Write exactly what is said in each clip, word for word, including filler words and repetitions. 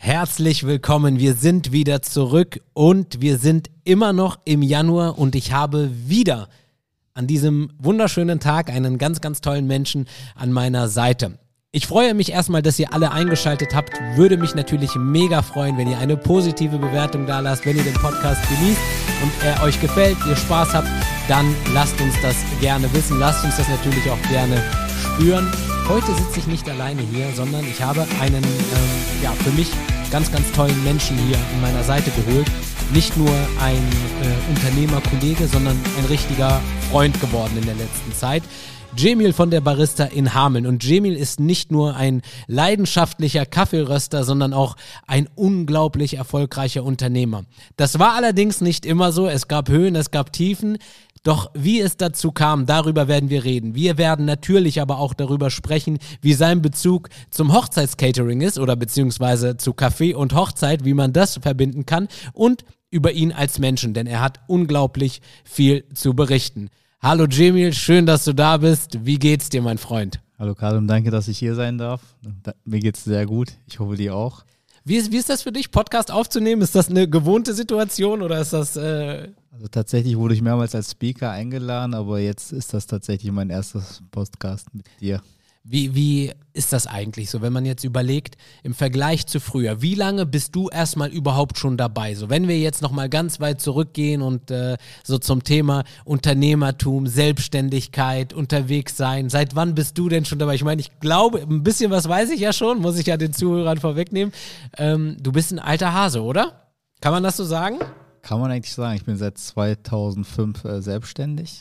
Herzlich willkommen, wir sind wieder zurück und wir sind immer noch im Januar und ich habe wieder an diesem wunderschönen Tag einen ganz, ganz tollen Menschen an meiner Seite. Ich freue mich erstmal, dass ihr alle eingeschaltet habt, würde mich natürlich mega freuen, wenn ihr eine positive Bewertung da lasst, wenn ihr den Podcast genießt und er euch gefällt, ihr Spaß habt, dann lasst uns das gerne wissen, lasst uns das natürlich auch gerne spüren. Heute sitze ich nicht alleine hier, sondern ich habe einen, ähm, ja, für mich ganz, ganz tollen Menschen hier an meiner Seite geholt. Nicht nur ein äh, Unternehmerkollege, sondern ein richtiger Freund geworden in der letzten Zeit. Cemil von der Barista in Hameln. Und Cemil ist nicht nur ein leidenschaftlicher Kaffeeröster, sondern auch ein unglaublich erfolgreicher Unternehmer. Das war allerdings nicht immer so. Es gab Höhen, es gab Tiefen. Doch wie es dazu kam, darüber werden wir reden. Wir werden natürlich aber auch darüber sprechen, wie sein Bezug zum Hochzeitscatering ist oder beziehungsweise zu Kaffee und Hochzeit, wie man das verbinden kann und über ihn als Menschen, denn er hat unglaublich viel zu berichten. Hallo Cemil, schön, dass du da bist. Wie geht's dir, mein Freund? Hallo Karim, danke, dass ich hier sein darf. Da, mir geht's sehr gut, ich hoffe dir auch. Wie ist, wie ist das für dich, Podcast aufzunehmen? Ist das eine gewohnte Situation oder ist das... Äh Also tatsächlich wurde ich mehrmals als Speaker eingeladen, aber jetzt ist das tatsächlich mein erstes Podcast mit dir. Wie, wie ist das eigentlich so, wenn man jetzt überlegt, im Vergleich zu früher, wie lange bist du erstmal überhaupt schon dabei? So, wenn wir jetzt nochmal ganz weit zurückgehen und äh, so zum Thema Unternehmertum, Selbstständigkeit, unterwegs sein, seit wann bist du denn schon dabei? Ich meine, ich glaube, ein bisschen was weiß ich ja schon, muss ich ja den Zuhörern vorwegnehmen. Ähm, du bist ein alter Hase, oder? Kann man das so sagen? Kann man eigentlich sagen, ich bin seit zweitausendfünf äh, selbstständig.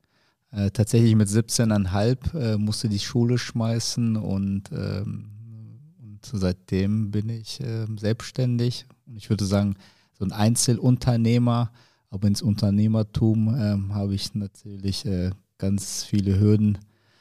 Äh, tatsächlich mit siebzehn Komma fünf äh, musste die Schule schmeißen und, ähm, und seitdem bin ich äh, selbstständig. Und ich würde sagen, so ein Einzelunternehmer, aber ins Unternehmertum äh, habe ich natürlich äh, ganz viele Hürden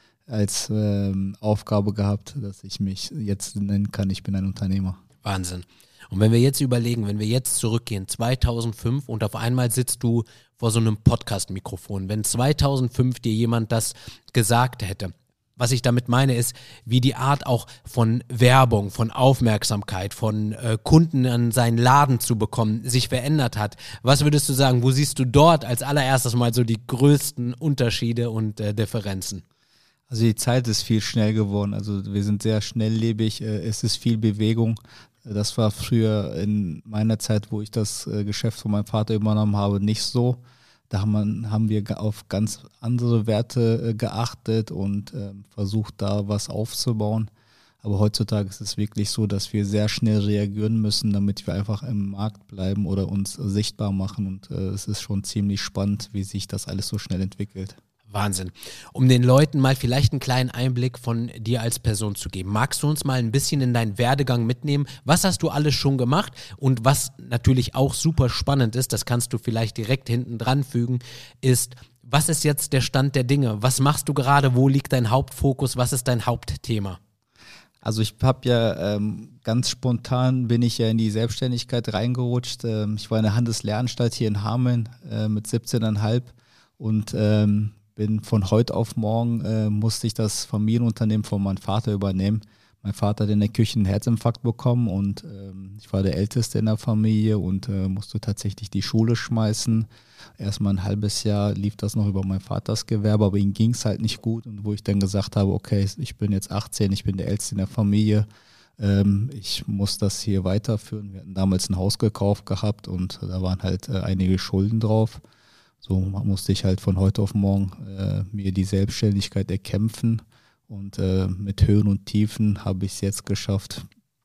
als äh, Aufgabe gehabt, dass ich mich jetzt nennen kann, ich bin ein Unternehmer. Wahnsinn. Und wenn wir jetzt überlegen, wenn wir jetzt zurückgehen, zweitausendfünf und auf einmal sitzt du vor so einem Podcast-Mikrofon, wenn zweitausendfünf dir jemand das gesagt hätte, was ich damit meine ist, wie die Art auch von Werbung, von Aufmerksamkeit, von äh, Kunden an seinen Laden zu bekommen, sich verändert hat. Was würdest du sagen, wo siehst du dort als allererstes mal so die größten Unterschiede und äh, Differenzen? Also die Zeit ist viel schnell geworden, also wir sind sehr schnelllebig, äh, es ist viel Bewegung. Das war früher in meiner Zeit, wo ich das äh, Geschäft von meinem Vater übernommen habe, nicht so. Da haben, man, haben wir auf ganz andere Werte äh, geachtet und äh, versucht, da was aufzubauen. Aber heutzutage ist es wirklich so, dass wir sehr schnell reagieren müssen, damit wir einfach im Markt bleiben oder uns äh, sichtbar machen. Und äh, es ist schon ziemlich spannend, wie sich das alles so schnell entwickelt. Wahnsinn. Um den Leuten mal vielleicht einen kleinen Einblick von dir als Person zu geben, magst du uns mal ein bisschen in deinen Werdegang mitnehmen? Was hast du alles schon gemacht? Und was natürlich auch super spannend ist, das kannst du vielleicht direkt hinten dran fügen, ist, was ist jetzt der Stand der Dinge? Was machst du gerade? Wo liegt dein Hauptfokus? Was ist dein Hauptthema? Also ich habe ja ähm, ganz spontan bin ich ja in die Selbstständigkeit reingerutscht. Ähm, ich war in der Handelslehranstalt hier in Hameln äh, mit siebzehn Komma fünf und ähm, bin von heute auf morgen, äh, musste ich das Familienunternehmen von meinem Vater übernehmen. Mein Vater hat in der Küche einen Herzinfarkt bekommen und ähm, ich war der Älteste in der Familie und äh, musste tatsächlich die Schule schmeißen. Erstmal ein halbes Jahr lief das noch über mein Vaters Gewerbe, aber ihm ging es halt nicht gut. Und wo ich dann gesagt habe, okay, ich bin jetzt achtzehn, ich bin der Älteste in der Familie, ähm, ich muss das hier weiterführen. Wir hatten damals ein Haus gekauft gehabt und da waren halt äh, einige Schulden drauf. So musste ich halt von heute auf morgen äh, mir die Selbstständigkeit erkämpfen und äh, mit Höhen und Tiefen habe ich es jetzt geschafft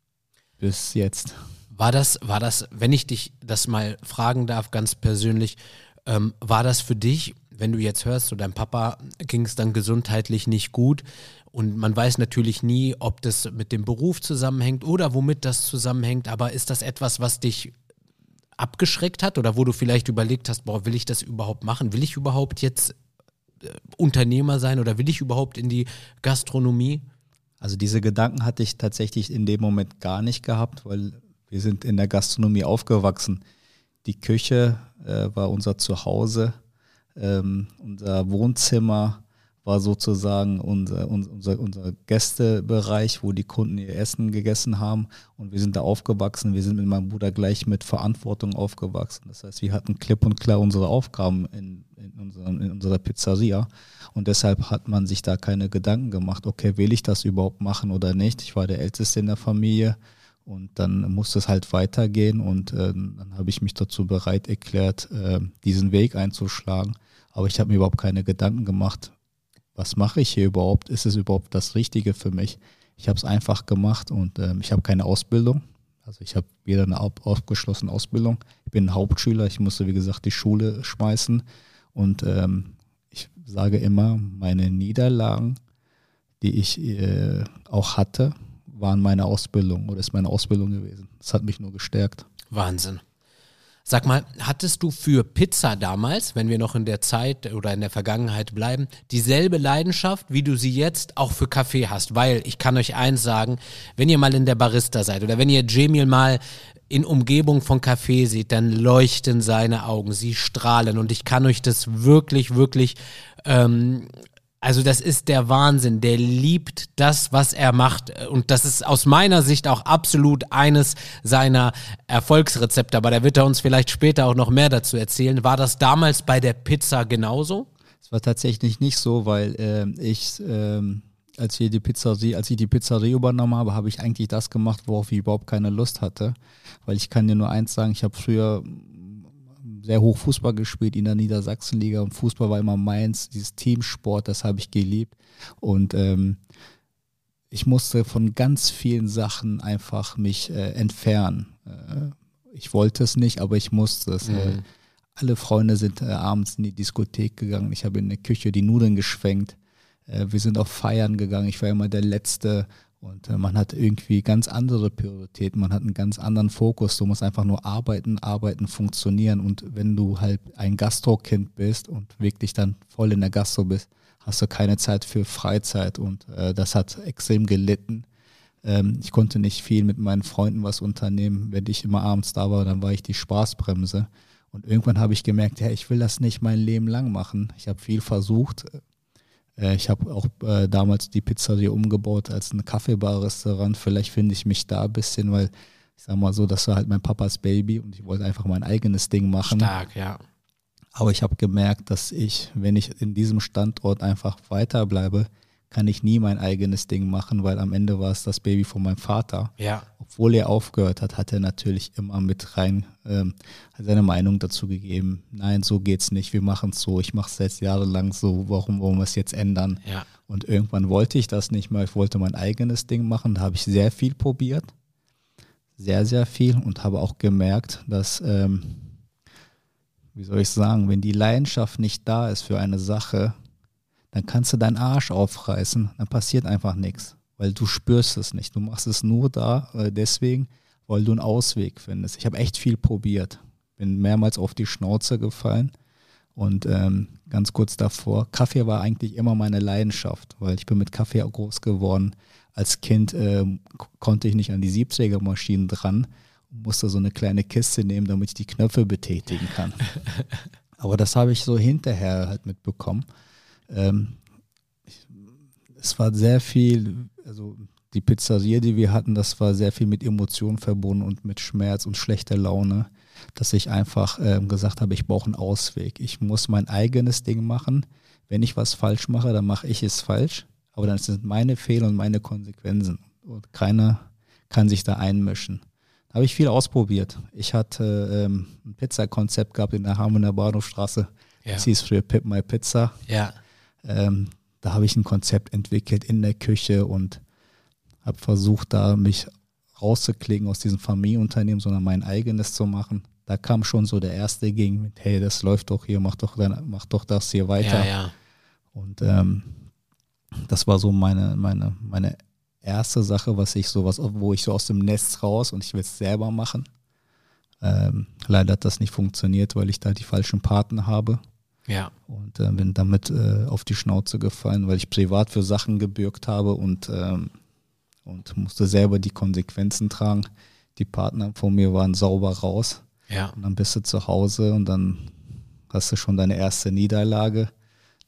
bis jetzt. War das, war das, wenn ich dich das mal fragen darf, ganz persönlich, ähm, war das für dich, wenn du jetzt hörst, so deinem Papa ging es dann gesundheitlich nicht gut und man weiß natürlich nie, ob das mit dem Beruf zusammenhängt oder womit das zusammenhängt, aber ist das etwas, was dich abgeschreckt hat oder wo du vielleicht überlegt hast, boah, will ich das überhaupt machen? Will ich überhaupt jetzt äh, Unternehmer sein oder will ich überhaupt in die Gastronomie? Also diese Gedanken hatte ich tatsächlich in dem Moment gar nicht gehabt, weil wir sind in der Gastronomie aufgewachsen. Die Küche äh, war unser Zuhause, ähm, unser Wohnzimmer war sozusagen unser, unser, unser Gästebereich, wo die Kunden ihr Essen gegessen haben. Und wir sind da aufgewachsen. Wir sind mit meinem Bruder gleich mit Verantwortung aufgewachsen. Das heißt, wir hatten klipp und klar unsere Aufgaben in, in, unserem, in unserer Pizzeria. Und deshalb hat man sich da keine Gedanken gemacht, okay, will ich das überhaupt machen oder nicht? Ich war der Älteste in der Familie. Und dann musste es halt weitergehen. Und äh, dann habe ich mich dazu bereit erklärt, äh, diesen Weg einzuschlagen. Aber ich habe mir überhaupt keine Gedanken gemacht, was mache ich hier überhaupt? Ist es überhaupt das Richtige für mich? Ich habe es einfach gemacht und ähm, ich habe keine Ausbildung. Also ich habe weder eine abgeschlossene Ausbildung. Ich bin ein Hauptschüler. Ich musste, wie gesagt, die Schule schmeißen. Und ähm, ich sage immer, meine Niederlagen, die ich äh, auch hatte, waren meine Ausbildung oder ist meine Ausbildung gewesen. Das hat mich nur gestärkt. Wahnsinn. Sag mal, hattest du für Pizza damals, wenn wir noch in der Zeit oder in der Vergangenheit bleiben, dieselbe Leidenschaft, wie du sie jetzt auch für Kaffee hast? Weil ich kann euch eins sagen, wenn ihr mal in der Barista seid oder wenn ihr Cemil mal in Umgebung von Kaffee seht, dann leuchten seine Augen, sie strahlen und ich kann euch das wirklich, wirklich ähm, also das ist der Wahnsinn, der liebt das, was er macht und das ist aus meiner Sicht auch absolut eines seiner Erfolgsrezepte, aber da wird er uns vielleicht später auch noch mehr dazu erzählen. War das damals bei der Pizza genauso? Es war tatsächlich nicht so, weil äh, ich, äh, als, wir die Pizzerie, als ich die Pizzerie übernommen habe, habe ich eigentlich das gemacht, worauf ich überhaupt keine Lust hatte, weil ich kann dir nur eins sagen, ich habe früher sehr hoch Fußball gespielt in der Niedersachsenliga und Fußball war immer meins, dieses Teamsport, das habe ich geliebt und ähm, ich musste von ganz vielen Sachen einfach mich äh, entfernen. Äh, ich wollte es nicht, aber ich musste es. Mhm. Äh, alle Freunde sind äh, abends in die Diskothek gegangen, ich habe in der Küche die Nudeln geschwenkt, äh, wir sind auf Feiern gegangen, ich war immer der Letzte. Und äh, man hat irgendwie ganz andere Prioritäten, man hat einen ganz anderen Fokus. Du musst einfach nur arbeiten, arbeiten, funktionieren. Und wenn du halt ein Gastro-Kind bist und wirklich dann voll in der Gastro bist, hast du keine Zeit für Freizeit. Und äh, das hat extrem gelitten. Ähm, ich konnte nicht viel mit meinen Freunden was unternehmen. Wenn ich immer abends da war, dann war ich die Spaßbremse. Und irgendwann habe ich gemerkt, ja, ich will das nicht mein Leben lang machen. Ich habe viel versucht. Ich habe auch äh, damals die Pizzeria umgebaut als ein Kaffeebar-Restaurant. Vielleicht finde ich mich da ein bisschen, weil ich sage mal so, das war halt mein Papas Baby und ich wollte einfach mein eigenes Ding machen. Stark, ja. Aber ich habe gemerkt, dass ich, wenn ich in diesem Standort einfach weiterbleibe, kann ich nie mein eigenes Ding machen, weil am Ende war es das Baby von meinem Vater. Ja. Obwohl er aufgehört hat, hat er natürlich immer mit rein ähm, seine Meinung dazu gegeben. Nein, so geht's nicht, wir machen es so. Ich mache es seit jahrelang so, warum wollen wir es jetzt ändern? Ja. Und irgendwann wollte ich das nicht mehr. Ich wollte mein eigenes Ding machen. Da habe ich sehr viel probiert. Sehr, sehr viel. Und habe auch gemerkt, dass, ähm, wie soll ich sagen, wenn die Leidenschaft nicht da ist für eine Sache, dann kannst du deinen Arsch aufreißen, dann passiert einfach nichts, weil du spürst es nicht. Du machst es nur da, äh, deswegen, weil du einen Ausweg findest. Ich habe echt viel probiert, bin mehrmals auf die Schnauze gefallen und ähm, ganz kurz davor, Kaffee war eigentlich immer meine Leidenschaft, weil ich bin mit Kaffee auch groß geworden. Als Kind äh, konnte ich nicht an die Siebträgermaschinen dran und musste so eine kleine Kiste nehmen, damit ich die Knöpfe betätigen kann. Aber das habe ich so hinterher halt mitbekommen. Ähm, ich, es war sehr viel, also die Pizzeria, die wir hatten, das war sehr viel mit Emotionen verbunden und mit Schmerz und schlechter Laune, dass ich einfach ähm, gesagt habe, ich brauche einen Ausweg. Ich muss mein eigenes Ding machen. Wenn ich was falsch mache, dann mache ich es falsch. Aber dann sind meine Fehler und meine Konsequenzen. Und keiner kann sich da einmischen. Da habe ich viel ausprobiert. Ich hatte ähm, ein Pizzakonzept gehabt in der Hamelner Bahnhofstraße. Ja. Das hieß früher Pip My Pizza. Ja. Ähm, da habe ich ein Konzept entwickelt in der Küche und habe versucht, da mich rauszuklicken aus diesem Familienunternehmen, sondern mein eigenes zu machen. Da kam schon so der erste gegen mit, hey, das läuft doch hier, mach doch, dann, mach doch das hier weiter. Ja, ja. Und ähm, das war so meine, meine, meine erste Sache, was ich so was, wo ich so aus dem Nest raus und ich will es selber machen. Ähm, leider hat das nicht funktioniert, weil ich da die falschen Partner habe. Ja. Und äh, bin damit äh, auf die Schnauze gefallen, weil ich privat für Sachen gebürgt habe und, ähm, und musste selber die Konsequenzen tragen. Die Partner von mir waren sauber raus. Ja. Und dann bist du zu Hause und dann hast du schon deine erste Niederlage.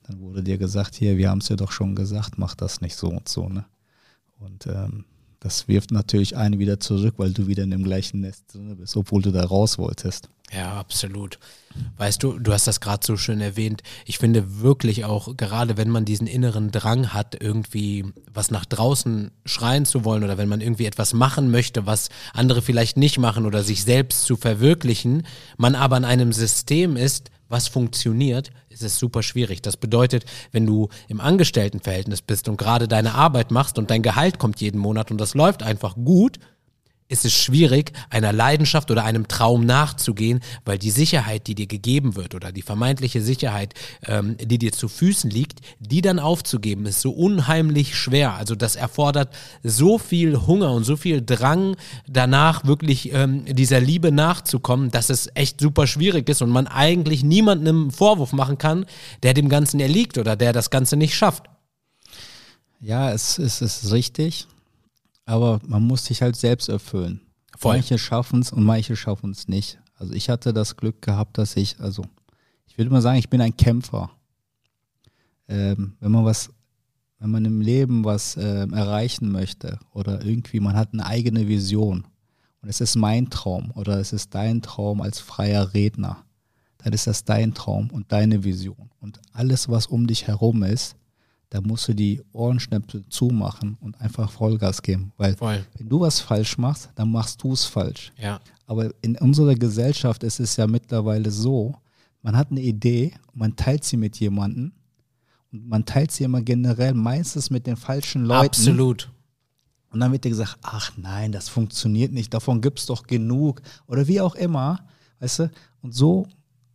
dann wurde dir gesagt, hier, wir haben es dir doch schon gesagt, mach das nicht so und so. Ne? Und ähm, das wirft natürlich einen wieder zurück, weil du wieder in dem gleichen Nest drin bist, obwohl du da raus wolltest. Ja, absolut. Weißt du, du hast das gerade so schön erwähnt. Ich finde wirklich auch, gerade wenn man diesen inneren Drang hat, irgendwie was nach draußen schreien zu wollen oder wenn man irgendwie etwas machen möchte, was andere vielleicht nicht machen oder sich selbst zu verwirklichen, man aber in einem System ist, was funktioniert, ist es super schwierig. Das bedeutet, wenn du im Angestelltenverhältnis bist und gerade deine Arbeit machst und dein Gehalt kommt jeden Monat und das läuft einfach gut, ist es schwierig, einer Leidenschaft oder einem Traum nachzugehen, weil die Sicherheit, die dir gegeben wird oder die vermeintliche Sicherheit, ähm, die dir zu Füßen liegt, die dann aufzugeben, ist so unheimlich schwer. Also das erfordert so viel Hunger und so viel Drang danach, wirklich ähm, dieser Liebe nachzukommen, dass es echt super schwierig ist und man eigentlich niemandem einen Vorwurf machen kann, der dem Ganzen erliegt oder der das Ganze nicht schafft. Ja, es, es ist richtig. Aber man muss sich halt selbst erfüllen. Voll. Manche schaffen es und manche schaffen es nicht. Also ich hatte das Glück gehabt, dass ich, also ich würde mal sagen, ich bin ein Kämpfer. Ähm, wenn man was, wenn man im Leben was ähm, erreichen möchte oder irgendwie, man hat eine eigene Vision und es ist mein Traum oder es ist dein Traum als freier Redner, dann ist das dein Traum und deine Vision. Und alles, was um dich herum ist, da musst du die Ohrenschnäpse zumachen und einfach Vollgas geben. Weil Voll. Wenn du was falsch machst, dann machst du es falsch. Ja. Aber in unserer Gesellschaft ist es ja mittlerweile so, man hat eine Idee, man teilt sie mit jemandem und man teilt sie immer generell meistens mit den falschen Leuten. Absolut. Und dann wird dir gesagt, ach nein, das funktioniert nicht, davon gibt es doch genug. Oder wie auch immer, weißt du. Und so,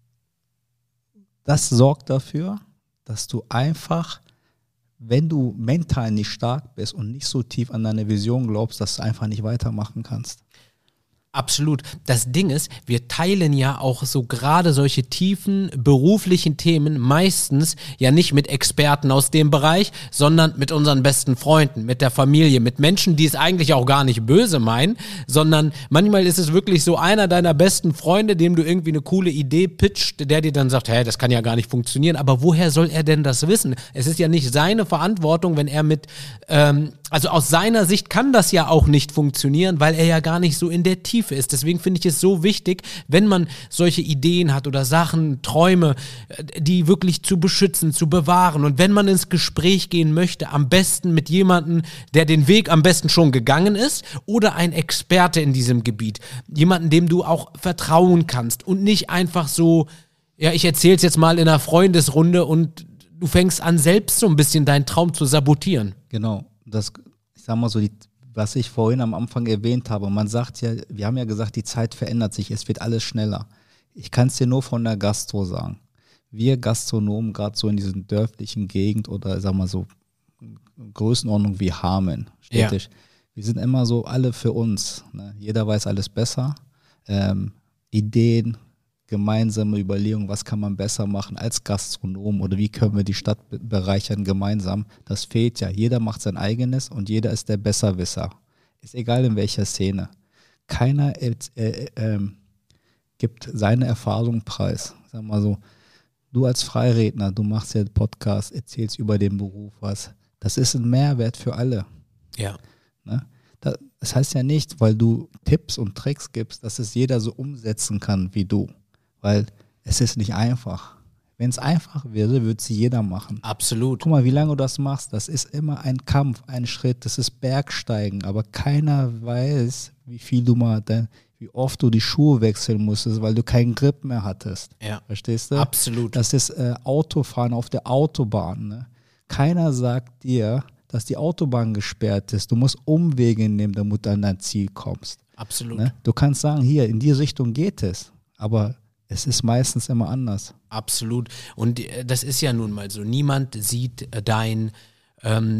das sorgt dafür, dass du einfach, wenn du mental nicht stark bist und nicht so tief an deine Vision glaubst, dass du einfach nicht weitermachen kannst. Absolut. Das Ding ist, wir teilen ja auch so gerade solche tiefen beruflichen Themen meistens ja nicht mit Experten aus dem Bereich, sondern mit unseren besten Freunden, mit der Familie, mit Menschen, die es eigentlich auch gar nicht böse meinen, sondern manchmal ist es wirklich so einer deiner besten Freunde, dem du irgendwie eine coole Idee pitcht, der dir dann sagt, hey, das kann ja gar nicht funktionieren, aber woher soll er denn das wissen? Es ist ja nicht seine Verantwortung, wenn er mit, ähm, also aus seiner Sicht kann das ja auch nicht funktionieren, weil er ja gar nicht so in der Tiefe ist. Deswegen finde ich es so wichtig, wenn man solche Ideen hat oder Sachen, Träume, die wirklich zu beschützen, zu bewahren und wenn man ins Gespräch gehen möchte, am besten mit jemandem, der den Weg am besten schon gegangen ist oder ein Experte in diesem Gebiet. Jemanden, dem du auch vertrauen kannst und nicht einfach so, ja, ich erzähl's jetzt mal in einer Freundesrunde und du fängst an, selbst so ein bisschen deinen Traum zu sabotieren. Genau. Das, ich sag mal so, die, was ich vorhin am Anfang erwähnt habe, man sagt ja, wir haben ja gesagt, die Zeit verändert sich, es wird alles schneller. Ich kann es dir nur von der Gastro sagen. Wir Gastronomen, gerade so in diesen dörflichen Gegend oder sag mal so Größenordnung wie Hameln, städtisch, ja. Wir sind immer so alle für uns. Ne? Jeder weiß alles besser. Ähm, Ideen, gemeinsame Überlegungen, was kann man besser machen als Gastronom oder wie können wir die Stadt bereichern gemeinsam. Das fehlt ja. Jeder macht sein eigenes und jeder ist der Besserwisser. Ist egal in welcher Szene. Keiner äh, äh, äh, gibt seine Erfahrung preis. Sag mal so, du als Freiredner, du machst ja Podcast, erzählst über den Beruf was. Das ist ein Mehrwert für alle. Ja. Ne? Das heißt ja nicht, weil du Tipps und Tricks gibst, dass es jeder so umsetzen kann wie du. Weil es ist nicht einfach. Wenn es einfach wäre, würde es jeder machen. Absolut. Guck mal, wie lange du das machst. Das ist immer ein Kampf, ein Schritt. Das ist Bergsteigen. Aber keiner weiß, wie viel du mal, wie oft du die Schuhe wechseln musstest, weil du keinen Grip mehr hattest. Ja. Verstehst du? Absolut. Das ist äh, Autofahren auf der Autobahn. Ne? Keiner sagt dir, dass die Autobahn gesperrt ist. Du musst Umwege nehmen, damit du an dein Ziel kommst. Absolut. Ne? Du kannst sagen, hier, in die Richtung geht es. Aber es ist meistens immer anders. Absolut. Und das ist ja nun mal so. Niemand sieht dein ähm,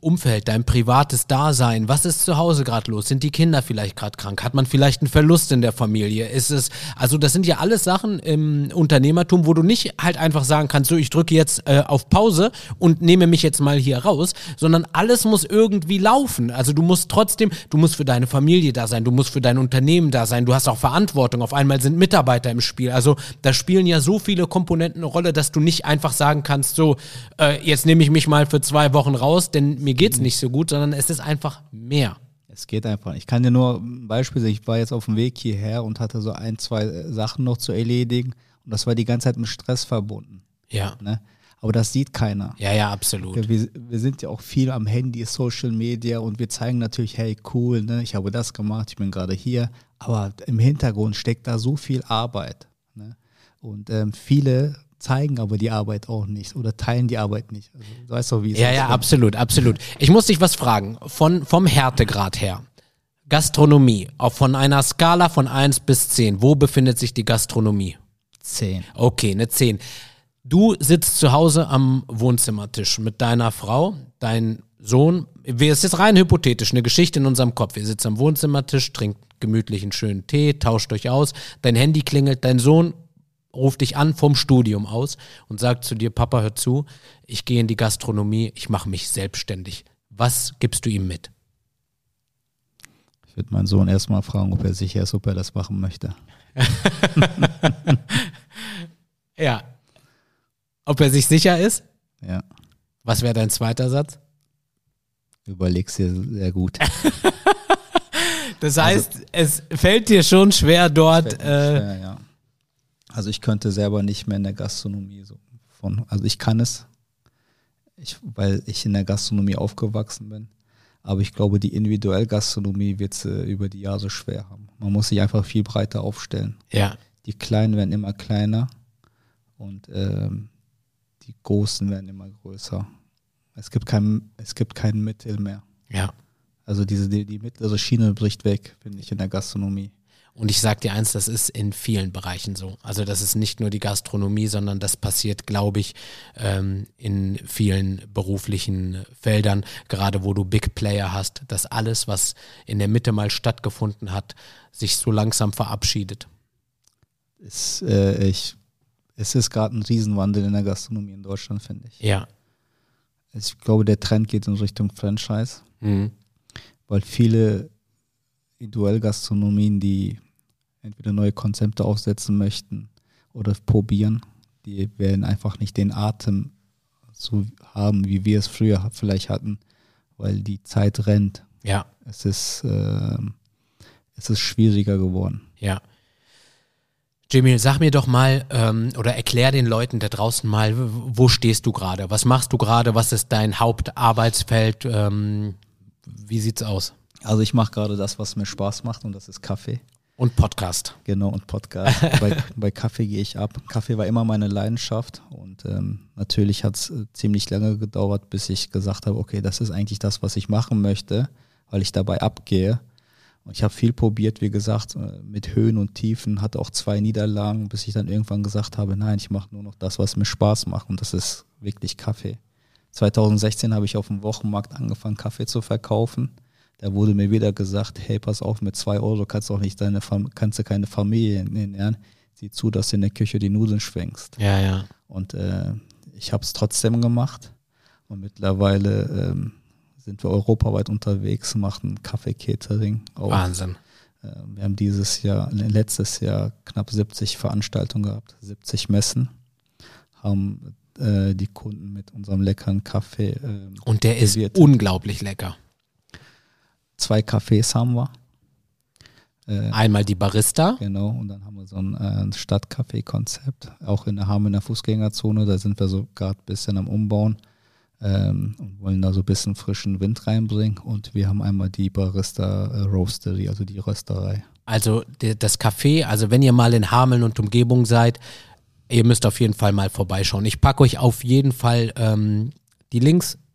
Umfeld, dein privates Dasein, was ist zu Hause gerade los? Sind die Kinder vielleicht gerade krank? Hat man vielleicht einen Verlust in der Familie? Ist es, also das sind ja alles Sachen im Unternehmertum, wo du nicht halt einfach sagen kannst, so ich drücke jetzt äh, auf Pause und nehme mich jetzt mal hier raus, sondern alles muss irgendwie laufen. Also du musst trotzdem, du musst für deine Familie da sein, du musst für dein Unternehmen da sein, du hast auch Verantwortung, auf einmal sind Mitarbeiter im Spiel. Also da spielen ja so viele Komponenten eine Rolle, dass du nicht einfach sagen kannst, so äh, jetzt nehme ich mich mal für zwei Wochen raus, denn mir geht's nicht so gut, sondern es ist einfach mehr. Es geht einfach. Ich kann dir nur ein Beispiel sagen, ich war jetzt auf dem Weg hierher und hatte so ein, zwei Sachen noch zu erledigen und das war die ganze Zeit mit Stress verbunden. Ja. Ne? Aber das sieht keiner. Ja, ja, absolut. Wir, wir sind ja auch viel am Handy, Social Media und wir zeigen natürlich, hey, cool, ne? Ich habe das gemacht, ich bin gerade hier. Aber im Hintergrund steckt da so viel Arbeit. Ne? Und ähm, viele zeigen aber die Arbeit auch nicht oder teilen die Arbeit nicht. Also, du weißt doch, wie es Ja, ist. ja, absolut, absolut. Ich muss dich was fragen, von, vom Härtegrad her. Gastronomie, auch von einer Skala von eins bis zehn, wo befindet sich die Gastronomie? Zehn. Okay, eine zehn. Du sitzt zu Hause am Wohnzimmertisch mit deiner Frau, dein Sohn, es ist rein hypothetisch, eine Geschichte in unserem Kopf. Ihr sitzt am Wohnzimmertisch, trinkt gemütlich einen schönen Tee, tauscht euch aus, dein Handy klingelt, dein Sohn ruft dich an vom Studium aus und sagt zu dir, Papa, hör zu, ich gehe in die Gastronomie, ich mache mich selbstständig. Was gibst du ihm mit? Ich würde meinen Sohn erstmal fragen, ob er sicher ist, ob er das machen möchte. Ja. Ob er sich sicher ist? Ja. Was wäre dein zweiter Satz? Überleg's dir sehr gut. Das heißt, also, es fällt dir schon schwer dort. Äh, schwer, ja. Also ich könnte selber nicht mehr in der Gastronomie so von, also ich kann es, ich, weil ich in der Gastronomie aufgewachsen bin, aber ich glaube, die individuelle Gastronomie wird es äh, über die Jahre so schwer haben. Man muss sich einfach viel breiter aufstellen. Ja. Die Kleinen werden immer kleiner und ähm, die Großen werden immer größer. Es gibt kein, es gibt kein Mittel mehr. Ja. Also diese die, die mittlere Schiene bricht weg, finde ich, in der Gastronomie. Und ich sag dir eins, das ist in vielen Bereichen so. Also das ist nicht nur die Gastronomie, sondern das passiert, glaube ich, ähm, in vielen beruflichen Feldern, gerade wo du Big Player hast, dass alles, was in der Mitte mal stattgefunden hat, sich so langsam verabschiedet. Es, äh, ich, es ist gerade ein Riesenwandel in der Gastronomie in Deutschland, finde ich. Ja. Ich glaube, der Trend geht in Richtung Franchise, Mhm. weil viele Individualgastronomien, die entweder neue Konzepte aufsetzen möchten oder probieren, die werden einfach nicht den Atem so haben, wie wir es früher vielleicht hatten, weil die Zeit rennt. Ja. Es ist, äh, es ist schwieriger geworden. Ja. Jamil, sag mir doch mal ähm, oder erklär den Leuten da draußen mal, wo stehst du gerade? Was machst du gerade? Was ist dein Hauptarbeitsfeld? Ähm, wie sieht's aus? Also ich mache gerade das, was mir Spaß macht und das ist Kaffee. Und Podcast. Genau, und Podcast. bei, bei Kaffee gehe ich ab. Kaffee war immer meine Leidenschaft und ähm, natürlich hat es äh, ziemlich lange gedauert, bis ich gesagt habe, okay, das ist eigentlich das, was ich machen möchte, weil ich dabei abgehe. Und ich habe viel probiert, wie gesagt, äh, mit Höhen und Tiefen, hatte auch zwei Niederlagen, bis ich dann irgendwann gesagt habe, nein, ich mache nur noch das, was mir Spaß macht und das ist wirklich Kaffee. zwanzig sechzehn habe ich auf dem Wochenmarkt angefangen, Kaffee zu verkaufen. Da wurde mir wieder gesagt, hey, pass auf, mit zwei Euro kannst du auch nicht deine Fam- kannst du keine Familie ernähren. Sieh zu, dass du in der Küche die Nudeln schwenkst. Ja, ja. Und äh, ich habe es trotzdem gemacht. Und mittlerweile ähm, sind wir europaweit unterwegs, machen Kaffee-Catering. Auch. Wahnsinn. Äh, wir haben dieses Jahr, letztes Jahr knapp siebzig Veranstaltungen gehabt, siebzig Messen, haben äh, die Kunden mit unserem leckeren Kaffee äh, Und der ist serviert. unglaublich lecker. Zwei Cafés haben wir. Äh, Einmal die Barista. Genau, und dann haben wir so ein äh, Stadtcafé-Konzept, auch in der Hamelner Fußgängerzone, da sind wir so gerade ein bisschen am Umbauen ähm, und wollen da so ein bisschen frischen Wind reinbringen und wir haben einmal die Barista äh, Roastery, also die Rösterei. Also die, das Café, also wenn ihr mal in Hameln und Umgebung seid, ihr müsst auf jeden Fall mal vorbeischauen. Ich packe euch auf jeden Fall ähm, die Links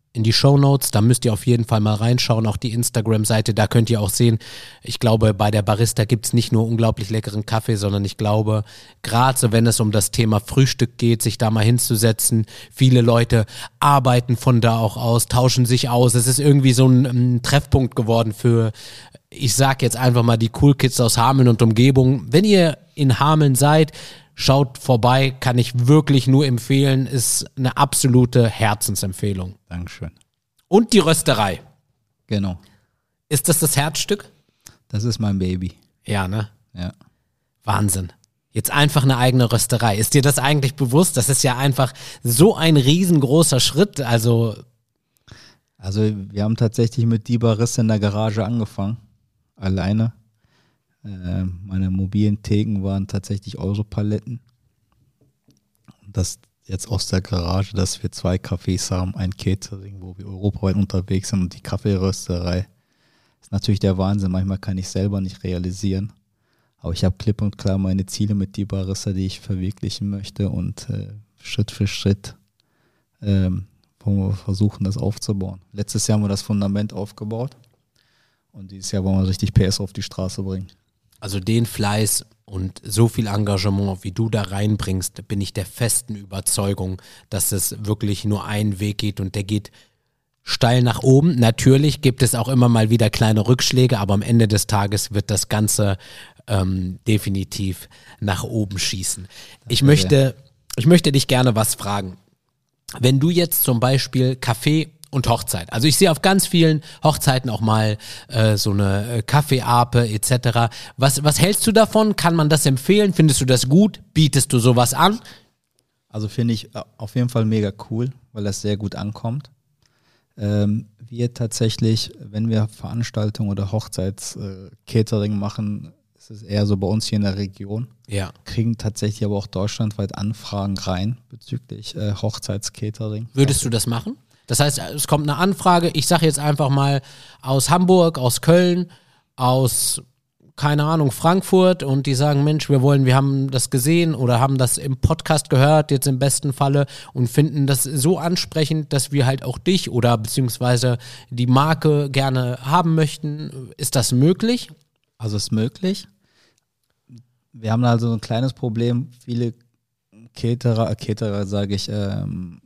in die Shownotes, da müsst ihr auf jeden Fall mal reinschauen, auch die Instagram-Seite, da könnt ihr auch sehen, ich glaube, bei der Barista gibt es nicht nur unglaublich leckeren Kaffee, sondern ich glaube, gerade so, wenn es um das Thema Frühstück geht, sich da mal hinzusetzen, viele Leute arbeiten von da auch aus, tauschen sich aus, es ist irgendwie so ein, ein Treffpunkt geworden für, ich sag jetzt einfach mal die Cool Kids aus Hameln und Umgebung. Wenn ihr in Hameln seid, schaut vorbei, kann ich wirklich nur empfehlen, ist eine absolute Herzensempfehlung. Dankeschön. Und die Rösterei. Genau. Ist das das Herzstück? Das ist mein Baby. Ja, ne? Ja. Wahnsinn. Jetzt einfach eine eigene Rösterei. Ist dir das eigentlich bewusst? Das ist ja einfach so ein riesengroßer Schritt. Also, Also wir haben tatsächlich mit die Barista in der Garage angefangen. Alleine. Äh, meine mobilen Theken waren tatsächlich Europaletten. Und das jetzt aus der Garage, dass wir zwei Cafés haben, ein Catering, wo wir europaweit unterwegs sind und die Kaffeerösterei. Ist natürlich der Wahnsinn. Manchmal kann ich selber nicht realisieren. Aber ich habe klipp und klar meine Ziele mit die Barista, die ich verwirklichen möchte und äh, Schritt für Schritt ähm, wollen wir versuchen, das aufzubauen. Letztes Jahr haben wir das Fundament aufgebaut und dieses Jahr wollen wir richtig P S auf die Straße bringen. also den Fleiß und so viel Engagement, wie du da reinbringst, bin ich der festen Überzeugung, dass es wirklich nur einen Weg geht und der geht steil nach oben. Natürlich gibt es auch immer mal wieder kleine Rückschläge, aber am Ende des Tages wird das Ganze ähm, definitiv nach oben schießen. Ich möchte, ich möchte dich gerne was fragen. Wenn du jetzt zum Beispiel Kaffee und Hochzeit, also ich sehe auf ganz vielen Hochzeiten auch mal äh, so eine äh, Kaffeeape et cetera. Was, was hältst du davon? Kann man das empfehlen? Findest du das gut? Bietest du sowas an? Also finde ich auf jeden Fall mega cool, weil das sehr gut ankommt. Ähm, wir tatsächlich, wenn wir Veranstaltungen oder Hochzeits-Catering äh, machen, ist es eher so bei uns hier in der Region. Ja. Kriegen tatsächlich aber auch deutschlandweit Anfragen rein bezüglich äh, Hochzeits-Catering. Würdest du das machen? Das heißt, es kommt eine Anfrage, ich sage jetzt einfach mal aus Hamburg, aus Köln, aus, keine Ahnung, Frankfurt und die sagen, Mensch, wir wollen, wir haben das gesehen oder haben das im Podcast gehört, jetzt im besten Falle und finden das so ansprechend, dass wir halt auch dich oder beziehungsweise die Marke gerne haben möchten. Ist das möglich? Also ist möglich. Wir haben also ein kleines Problem, viele Caterer, Caterer sage ich, ähm,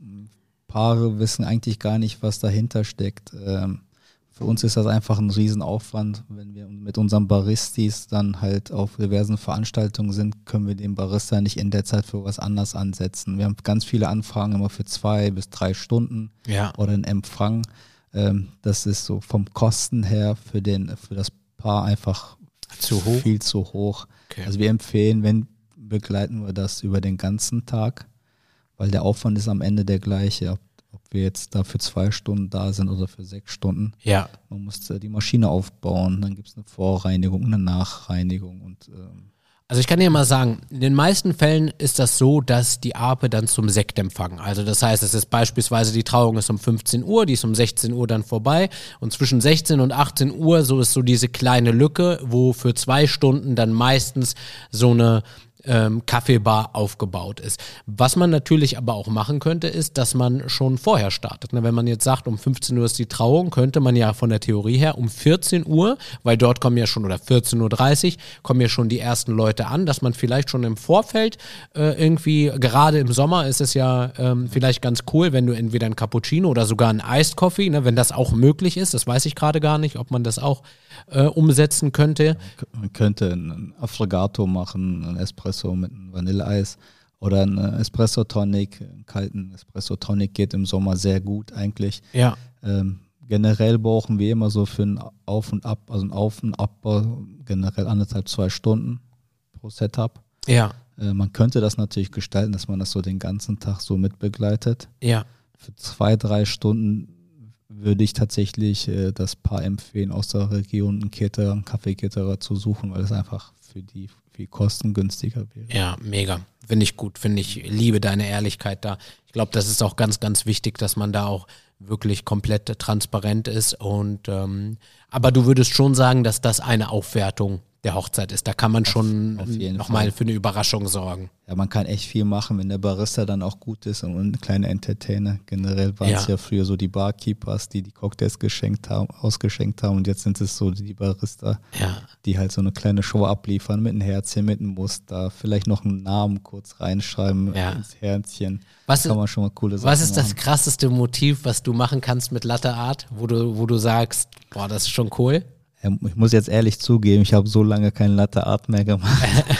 Paare wissen eigentlich gar nicht, was dahinter steckt. Ähm, für uns ist das einfach ein Riesenaufwand. Wenn wir mit unseren Baristis dann halt auf diversen Veranstaltungen sind, können wir den Barista nicht in der Zeit für was anderes ansetzen. Wir haben ganz viele Anfragen immer für zwei bis drei Stunden Ja. oder einen Empfang. Ähm, das ist so vom Kosten her für, den, für das Paar einfach Zu hoch? viel zu hoch. Okay. Also wir empfehlen, wenn begleiten wir das über den ganzen Tag, weil der Aufwand ist am Ende der gleiche, ob, ob wir jetzt da für zwei Stunden da sind oder für sechs Stunden. Ja. Man muss die Maschine aufbauen, dann gibt es eine Vorreinigung, eine Nachreinigung und ähm, Also ich kann dir mal sagen, in den meisten Fällen ist das so, dass die Ape dann zum Sektempfang, also das heißt, es ist beispielsweise, die Trauung ist um fünfzehn Uhr, die ist um sechzehn Uhr dann vorbei und zwischen sechzehn und achtzehn Uhr, so ist so diese kleine Lücke, wo für zwei Stunden dann meistens so eine ähm, Kaffeebar aufgebaut ist. Was man natürlich aber auch machen könnte, ist, dass man schon vorher startet. Ne? Wenn man jetzt sagt, um fünfzehn Uhr ist die Trauung, könnte man ja von der Theorie her um vierzehn Uhr, weil dort kommen ja schon, oder vierzehn Uhr dreißig, kommen ja schon die ersten Leute an, dass man vielleicht schon im Vorfeld äh, irgendwie, gerade im Sommer ist es ja ähm, vielleicht ganz cool, wenn du entweder ein Cappuccino oder sogar ein Iced Coffee, ne, wenn das auch möglich ist, das weiß ich gerade gar nicht, ob man das auch äh, umsetzen könnte. man könnte einen Affogato machen, einen Espresso mit einem Vanilleeis oder einen Espresso Tonic, einen kalten Espresso Tonic geht im Sommer sehr gut eigentlich. Ja. Ähm, generell brauchen wir immer so für ein Auf und Ab, also ein Auf und Abbau generell anderthalb, zwei Stunden pro Setup. Ja. Äh, man könnte das natürlich gestalten, dass man das so den ganzen Tag so mitbegleitet. Ja. Für zwei, drei Stunden würde ich tatsächlich äh, das Paar empfehlen, aus der Region einen Caterer, einen Kaffeecaterer zu suchen, weil es einfach für die viel kostengünstiger wäre. Ja, mega. Finde ich gut. Finde ich, liebe deine Ehrlichkeit da. Ich glaube, das ist auch ganz, ganz wichtig, dass man da auch wirklich komplett transparent ist. Und ähm, aber du würdest schon sagen, dass das eine Aufwertung der Hochzeit ist. Da kann man schon nochmal für eine Überraschung sorgen. Ja, man kann echt viel machen, wenn der Barista dann auch gut ist und ein kleiner Entertainer. Generell waren es ja. ja früher so die Barkeepers, die die Cocktails geschenkt haben, ausgeschenkt haben und jetzt sind es so die Barista, ja. die halt so eine kleine Show abliefern mit einem Herzchen, mit einem Muster, vielleicht noch einen Namen kurz reinschreiben ja. ins Herzchen. Was, kann man schon mal coole Sachen was ist machen. Das krasseste Motiv, was du machen kannst mit Latte Art, wo du, wo du sagst, boah, das ist schon cool? Ich muss jetzt ehrlich zugeben, ich habe so lange kein Latte Art mehr gemacht.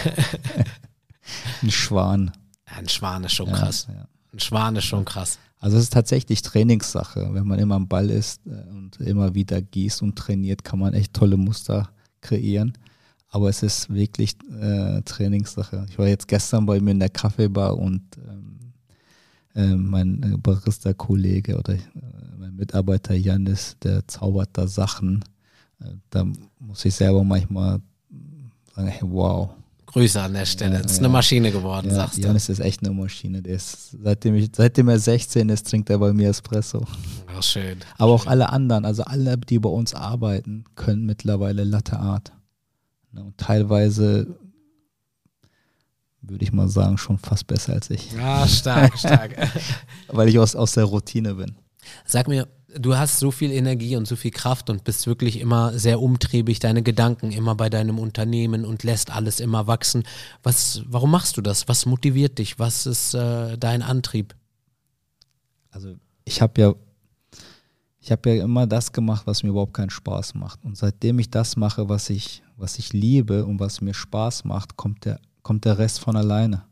Ein Schwan. Ja, ein Schwan ist schon ja, krass. Ja. Ein Schwan ist schon krass. Also es ist tatsächlich Trainingssache. Wenn man immer am Ball ist und immer wieder gießt und trainiert, kann man echt tolle Muster kreieren. Aber es ist wirklich äh, Trainingssache. Ich war jetzt gestern bei mir in der Kaffeebar und ähm, äh, mein Barista-Kollege oder äh, mein Mitarbeiter Janis, der zaubert da Sachen. Da muss ich selber manchmal sagen, hey, wow. Grüße an der Stelle. Das ist ja, eine Maschine geworden, ja, sagst du. Janis ist echt eine Maschine. Der ist, seitdem, ich, seitdem er sechzehn ist, trinkt er bei mir Espresso. Ach, schön. Aber schön. Auch alle anderen, also alle, die bei uns arbeiten, können mittlerweile Latte Art. Und teilweise, würde ich mal sagen, schon fast besser als ich. Ja, stark, stark. Weil ich aus, aus der Routine bin. Sag mir, du hast so viel Energie und so viel Kraft und bist wirklich immer sehr umtriebig, deine Gedanken immer bei deinem Unternehmen und lässt alles immer wachsen. Was, warum machst du das? Was motiviert dich? Was ist äh, dein Antrieb? Also ich habe ja, ich habe ja immer das gemacht, was mir überhaupt keinen Spaß macht. Und seitdem ich das mache, was ich, was ich liebe und was mir Spaß macht, kommt der, kommt der Rest von alleine.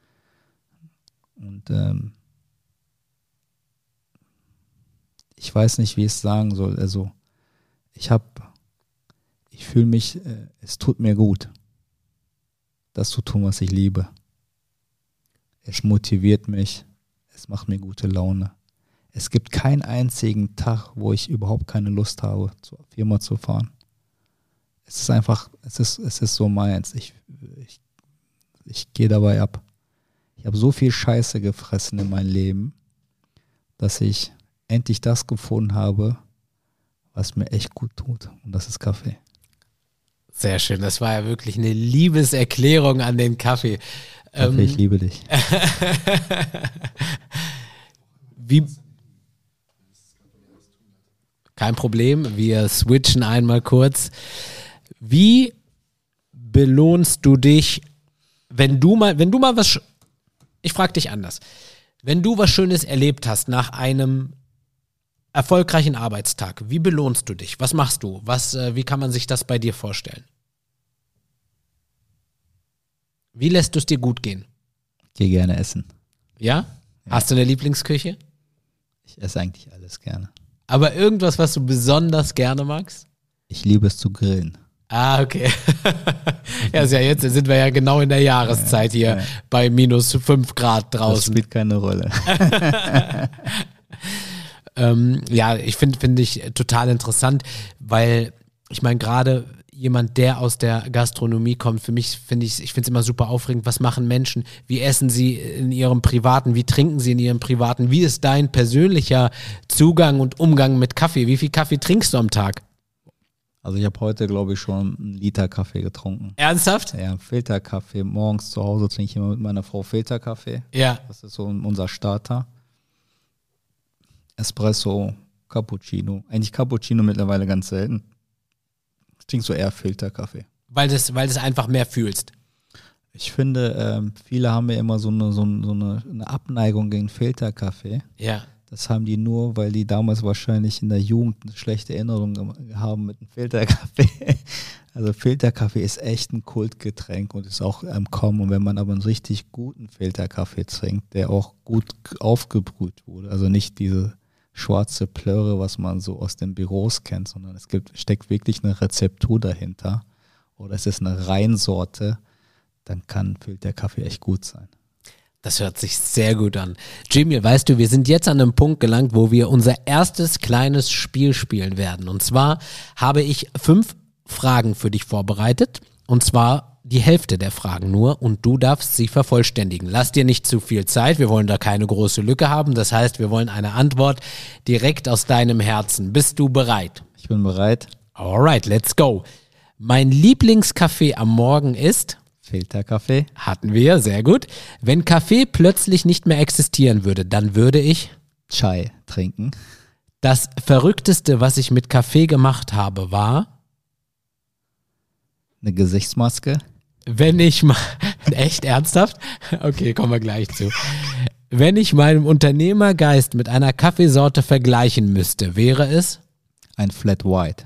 Und ähm, ich weiß nicht, wie ich es sagen soll. Also ich habe, ich fühle mich, äh, es tut mir gut, das zu tun, was ich liebe. Es motiviert mich, es macht mir gute Laune. Es gibt keinen einzigen Tag, wo ich überhaupt keine Lust habe, zur Firma zu fahren. Es ist einfach, es ist, es ist so meins. Ich, ich, ich gehe dabei ab. Ich habe so viel Scheiße gefressen in meinem Leben, dass ich endlich das gefunden habe, was mir echt gut tut. Und das ist Kaffee. Sehr schön. Das war ja wirklich eine Liebeserklärung an den Kaffee. Kaffee, ähm, ich liebe dich. Wie? Kein Problem. Wir switchen einmal kurz. Wie belohnst du dich, wenn du mal, wenn du mal was, ich frage dich anders, wenn du was Schönes erlebt hast nach einem erfolgreichen Arbeitstag, wie belohnst du dich? Was machst du? Was, äh, wie kann man sich das bei dir vorstellen? Wie lässt du es dir gut gehen? Ich gehe gerne essen. Ja? Ja? Hast du eine Lieblingsküche? Ich esse eigentlich alles gerne. Aber irgendwas, was du besonders gerne magst? Ich liebe es zu grillen. Ah, okay. Ja, ist ja jetzt sind wir ja genau in der Jahreszeit hier ja, ja. bei minus fünf Grad draußen. Das spielt keine Rolle. ähm, ja, ich finde finde ich total interessant, weil ich meine gerade jemand, der aus der Gastronomie kommt, für mich finde ich, ich finde es immer super aufregend, was machen Menschen, wie essen sie in ihrem Privaten, wie trinken sie in ihrem Privaten, wie ist dein persönlicher Zugang und Umgang mit Kaffee, wie viel Kaffee trinkst du am Tag? Also ich habe heute, glaube ich, schon einen Liter Kaffee getrunken. Ernsthaft? Ja, Filterkaffee. Morgens zu Hause trinke ich immer mit meiner Frau Filterkaffee. Ja. Das ist so unser Starter. Espresso, Cappuccino. Eigentlich Cappuccino mittlerweile ganz selten. Ich trinke so eher Filterkaffee. Weil das, weil das einfach mehr fühlst? Ich finde, ähm, viele haben ja immer so eine, so eine, so eine Abneigung gegen Filterkaffee. Ja. Das haben die nur, weil die damals wahrscheinlich in der Jugend eine schlechte Erinnerung haben mit dem Filterkaffee. Also Filterkaffee ist echt ein Kultgetränk und ist auch am Kommen. Und wenn man aber einen richtig guten Filterkaffee trinkt, der auch gut aufgebrüht wurde, also nicht diese schwarze Plöre, was man so aus den Büros kennt, sondern es gibt, steckt wirklich eine Rezeptur dahinter oder es ist eine Reinsorte, dann kann Filterkaffee echt gut sein. Das hört sich sehr gut an. Jamil, weißt du, wir sind jetzt an einem Punkt gelangt, wo wir unser erstes kleines Spiel spielen werden. Und zwar habe ich fünf Fragen für dich vorbereitet. Und zwar die Hälfte der Fragen nur. Und du darfst sie vervollständigen. Lass dir nicht zu viel Zeit. Wir wollen da keine große Lücke haben. Das heißt, wir wollen eine Antwort direkt aus deinem Herzen. Bist du bereit? Ich bin bereit. Alright, let's go. Mein Lieblingskaffee am Morgen ist, Filterkaffee. hatten wir, sehr gut. Wenn Kaffee plötzlich nicht mehr existieren würde, dann würde ich Chai trinken. das Verrückteste, was ich mit Kaffee gemacht habe, war, Eine Gesichtsmaske. wenn ich mal, echt ernsthaft? Okay, kommen wir gleich zu. Wenn ich meinen Unternehmergeist mit einer Kaffeesorte vergleichen müsste, wäre es, Ein Flat White.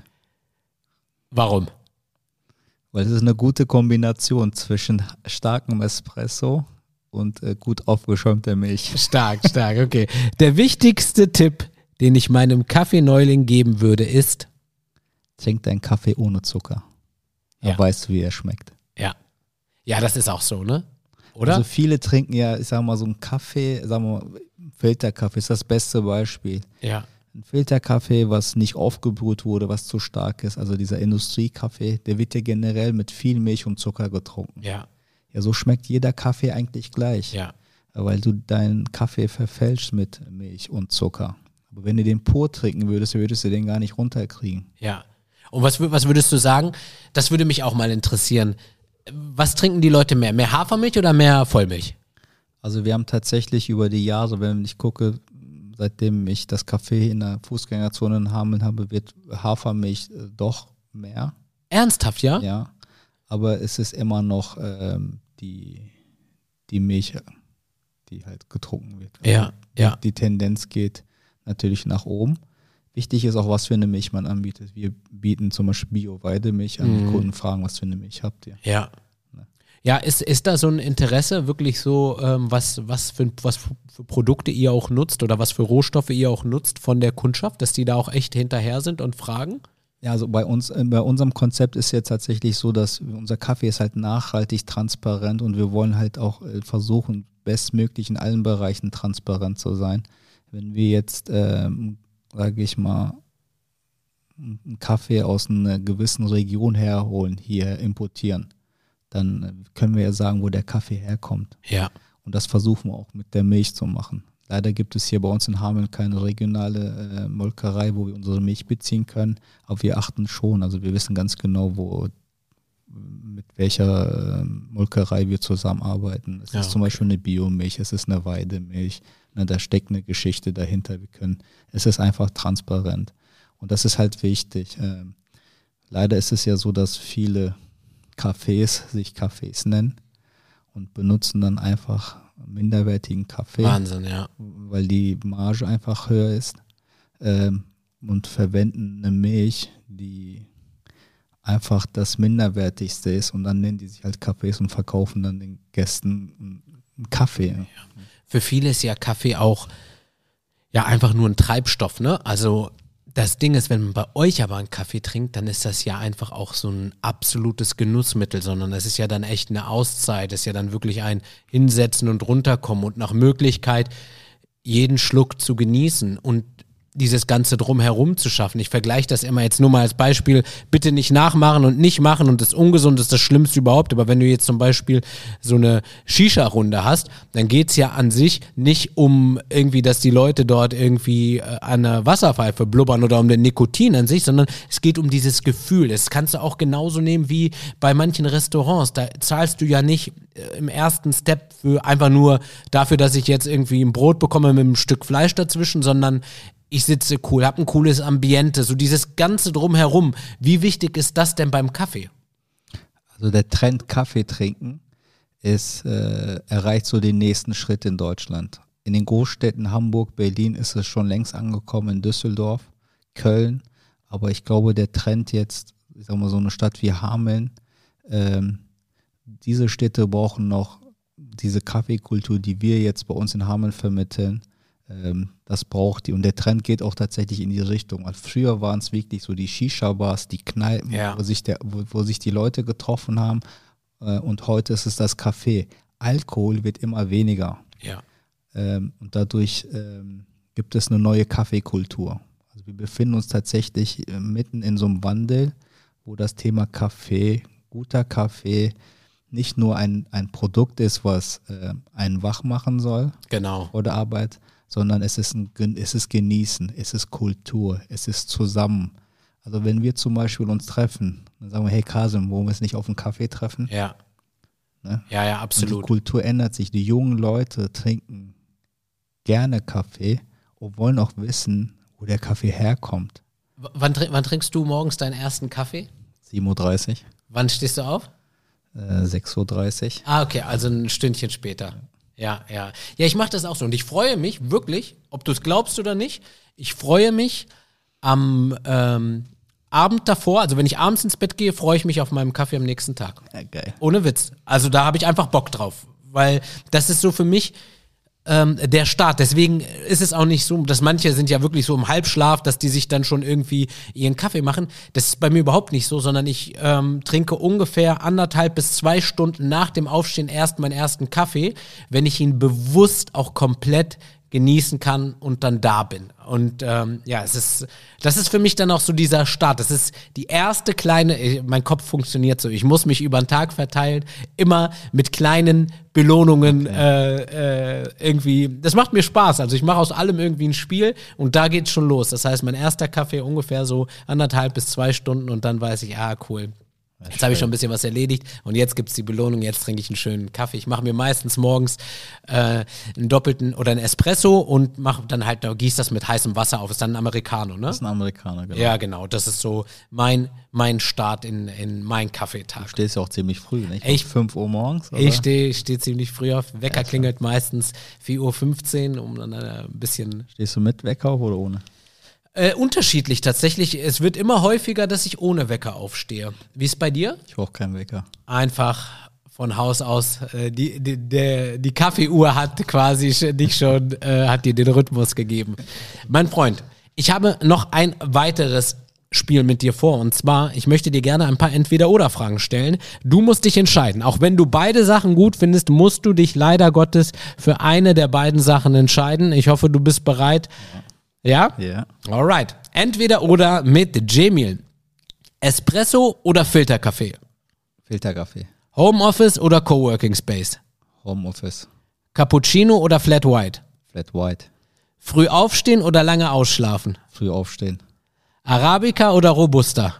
warum? Weil es ist eine gute Kombination zwischen starkem Espresso und äh, gut aufgeschäumter Milch. Stark, stark, okay. Der wichtigste Tipp, den ich meinem Kaffeeneuling geben würde, ist, Trink deinen Kaffee ohne Zucker. Da Ja. weißt du, wie er schmeckt. ja. Ja, das ist auch so, ne? Oder? Also viele trinken ja, ich sag mal, so einen Kaffee, sagen wir mal, Filterkaffee ist das beste Beispiel. ja, Ein Filterkaffee, was nicht aufgebrüht wurde, was zu stark ist, also dieser Industriekaffee, der wird ja generell mit viel Milch und Zucker getrunken. ja, Ja, so schmeckt jeder Kaffee eigentlich gleich, ja, weil du deinen Kaffee verfälschst mit Milch und Zucker. Aber wenn du den pur trinken würdest, würdest du den gar nicht runterkriegen. ja. Und was, wür- was würdest du sagen? Das würde mich auch mal interessieren. Was trinken die Leute mehr? Mehr Hafermilch oder mehr Vollmilch? Also wir haben tatsächlich über die Jahre, wenn ich gucke, seitdem ich das Café in der Fußgängerzone in Hameln habe, wird Hafermilch äh, doch mehr. Ernsthaft, ja? Ja, aber es ist immer noch ähm, die, die Milch, die halt getrunken wird. Ja, ja. Die Tendenz geht natürlich nach oben. Wichtig ist auch, was für eine Milch man anbietet. Wir bieten zum Beispiel Bio-Weidemilch an. Die Mhm. Kunden fragen, was für eine Milch habt ihr? Ja. Ja, ist, ist da so ein Interesse wirklich so, ähm, was, was, für, was für Produkte ihr auch nutzt oder was für Rohstoffe ihr auch nutzt von der Kundschaft, dass die da auch echt hinterher sind und fragen? Ja, also bei uns, äh, bei unserem Konzept ist jetzt tatsächlich so, dass unser Kaffee ist halt nachhaltig transparent und wir wollen halt auch äh, versuchen, bestmöglich in allen Bereichen transparent zu sein. Wenn wir jetzt, ähm, sage ich mal, einen Kaffee aus einer gewissen Region herholen, hier importieren, dann können wir ja sagen, wo der Kaffee herkommt. Ja. Und das versuchen wir auch mit der Milch zu machen. Leider gibt es hier bei uns in Hameln keine regionale äh, Molkerei, wo wir unsere Milch beziehen können, aber wir achten schon. Also wir wissen ganz genau, wo mit welcher äh, Molkerei wir zusammenarbeiten. Es Ja, ist zum okay. Beispiel eine Biomilch, es ist eine Weidemilch, ne, da steckt eine Geschichte dahinter. Wir können, es ist einfach transparent. Und das ist halt wichtig. Ähm, leider ist es ja so, dass viele Cafés sich Cafés nennen und benutzen dann einfach minderwertigen Kaffee, Wahnsinn, ja. weil die Marge einfach höher ist, ähm, und verwenden eine Milch, die einfach das Minderwertigste ist und dann nennen die sich halt Cafés und verkaufen dann den Gästen einen Kaffee. Für viele ist ja Kaffee auch ja einfach nur ein Treibstoff, ne? Also das Ding ist, wenn man bei euch aber einen Kaffee trinkt, dann ist das ja einfach auch so ein absolutes Genussmittel, sondern das ist ja dann echt eine Auszeit, das ist ja dann wirklich ein Hinsetzen und runterkommen und nach Möglichkeit jeden Schluck zu genießen und dieses Ganze drumherum zu schaffen. Ich vergleiche das immer jetzt nur mal als Beispiel, bitte nicht nachmachen und nicht machen und das Ungesund ist das Schlimmste überhaupt, aber wenn du jetzt zum Beispiel so eine Shisha-Runde hast, dann geht es ja an sich nicht um irgendwie, dass die Leute dort irgendwie äh, an einer Wasserpfeife blubbern oder um den Nikotin an sich, sondern es geht um dieses Gefühl. Das kannst du auch genauso nehmen wie bei manchen Restaurants. Da zahlst du ja nicht äh, im ersten Step für einfach nur dafür, dass ich jetzt irgendwie ein Brot bekomme mit einem Stück Fleisch dazwischen, sondern ich sitze cool, habe ein cooles Ambiente, so dieses Ganze drumherum. Wie wichtig ist das denn beim Kaffee? Also der Trend Kaffee trinken ist, äh, erreicht so den nächsten Schritt in Deutschland. In den Großstädten Hamburg, Berlin ist es schon längst angekommen, in Düsseldorf, Köln. Aber ich glaube, der Trend jetzt, ich sag mal so eine Stadt wie Hameln, ähm, diese Städte brauchen noch diese Kaffeekultur, die wir jetzt bei uns in Hameln vermitteln. Ähm, das braucht die. Und der Trend geht auch tatsächlich in die Richtung. Also früher waren es wirklich so die Shisha-Bars, die Kneipen, Ja. wo, sich der, wo, wo sich die Leute getroffen haben. Äh, und heute ist es das Café. Alkohol wird immer weniger. Ja. Ähm, und dadurch ähm, gibt es eine neue Kaffeekultur. Also wir befinden uns tatsächlich äh, mitten in so einem Wandel, wo das Thema Kaffee, guter Kaffee, nicht nur ein, ein Produkt ist, was äh, einen wach machen soll Genau. vor der Arbeit, sondern es ist, ein, es ist Genießen, es ist Kultur, es ist Zusammenarbeit, Also wenn wir zum Beispiel uns treffen, dann sagen wir, hey Kasim, wollen wir uns nicht auf einen Kaffee treffen? Ja. Ne? Ja, ja, Und absolut. die Kultur ändert sich. Die jungen Leute trinken gerne Kaffee und wollen auch wissen, wo der Kaffee herkommt. W- Wann, trink- wann trinkst du morgens deinen ersten Kaffee? sieben Uhr dreißig, Wann stehst du auf? äh, sechs Uhr dreißig. Ah, okay, also ein Stündchen später. Ja, ja. Ja, ich mache das auch so. Und ich freue mich wirklich, ob du es glaubst oder nicht, ich freue mich am ähm, Abend davor, also wenn ich abends ins Bett gehe, freue ich mich auf meinen Kaffee am nächsten Tag. Ja, geil. Ohne Witz. Also da habe ich einfach Bock drauf. Weil das ist so für mich ähm, der Start. Deswegen ist es auch nicht so, dass manche sind ja wirklich so im Halbschlaf, dass die sich dann schon irgendwie ihren Kaffee machen. Das ist bei mir überhaupt nicht so, sondern ich ähm, trinke ungefähr anderthalb bis zwei Stunden nach dem Aufstehen erst meinen ersten Kaffee, wenn ich ihn bewusst auch komplett genießen kann und dann da bin. Und ähm, ja, es ist, das ist für mich dann auch so dieser Start. Das ist die erste kleine, äh, mein Kopf funktioniert so. Ich muss mich über den Tag verteilen, immer mit kleinen Belohnungen Okay. äh, äh, irgendwie. Das macht mir Spaß. Also ich mache aus allem irgendwie ein Spiel und da geht's schon los. Das heißt, mein erster Kaffee ungefähr so anderthalb bis zwei Stunden und dann weiß ich, ah, cool. Jetzt habe ich schon ein bisschen was erledigt und jetzt gibt's die Belohnung, jetzt trinke ich einen schönen Kaffee. Ich mache mir meistens morgens äh, einen doppelten oder einen Espresso und mache dann halt, gieße das mit heißem Wasser auf. Ist dann ein Americano, ne? Das ist ein Amerikaner, genau. Ja, genau. Das ist so mein, mein Start in, in meinen Kaffeetag. Du stehst ja auch ziemlich früh, nicht? Ich- fünf Uhr morgens? Oder? Ich stehe steh ziemlich früh auf. Wecker klingelt meistens vier Uhr fünfzehn, um dann äh, ein bisschen Stehst du mit Wecker auf oder ohne? Äh, unterschiedlich tatsächlich. Es wird immer häufiger, dass ich ohne Wecker aufstehe. Wie ist bei dir? Ich brauche keinen Wecker. Einfach von Haus aus. Äh, die, die, der, die Kaffeeuhr hat quasi sch- dich schon, äh, hat dir den Rhythmus gegeben. Mein Freund, ich habe noch ein weiteres Spiel mit dir vor. Und zwar, ich möchte dir gerne ein paar Entweder-Oder-Fragen stellen. Du musst dich entscheiden. Auch wenn du beide Sachen gut findest, musst du dich leider Gottes für eine der beiden Sachen entscheiden. Ich hoffe, du bist bereit. Ja? Ja. Alright. Entweder oder mit Jamil. Espresso oder Filterkaffee? Filterkaffee. Homeoffice oder Coworking Space? Homeoffice. Cappuccino oder Flat White? Flat White. Früh aufstehen oder lange ausschlafen? Früh aufstehen. Arabica oder Robusta?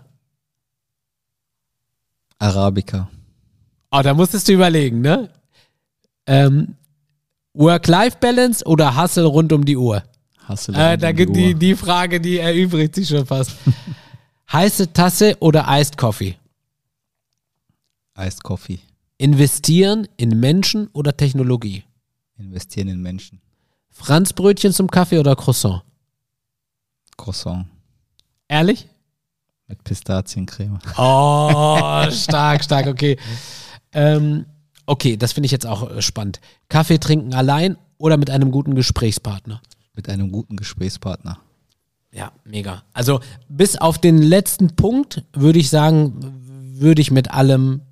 Arabica. Oh, da musstest du überlegen, ne? Ähm, Work-Life-Balance oder Hustle rund um die Uhr? Hast du Äh, da gibt die, die Frage, die erübrigt sich schon fast. Heiße Tasse oder Iced Coffee? Iced Coffee. Investieren in Menschen oder Technologie? Investieren in Menschen. Franzbrötchen zum Kaffee oder Croissant? Croissant. Ehrlich? Mit Pistaziencreme. Oh, stark, stark, okay. Ähm, okay, das finde ich jetzt auch äh, spannend. Kaffee trinken allein oder mit einem guten Gesprächspartner? Mit einem guten Gesprächspartner. Ja, mega. Also bis auf den letzten Punkt würde ich sagen, würde ich mit allem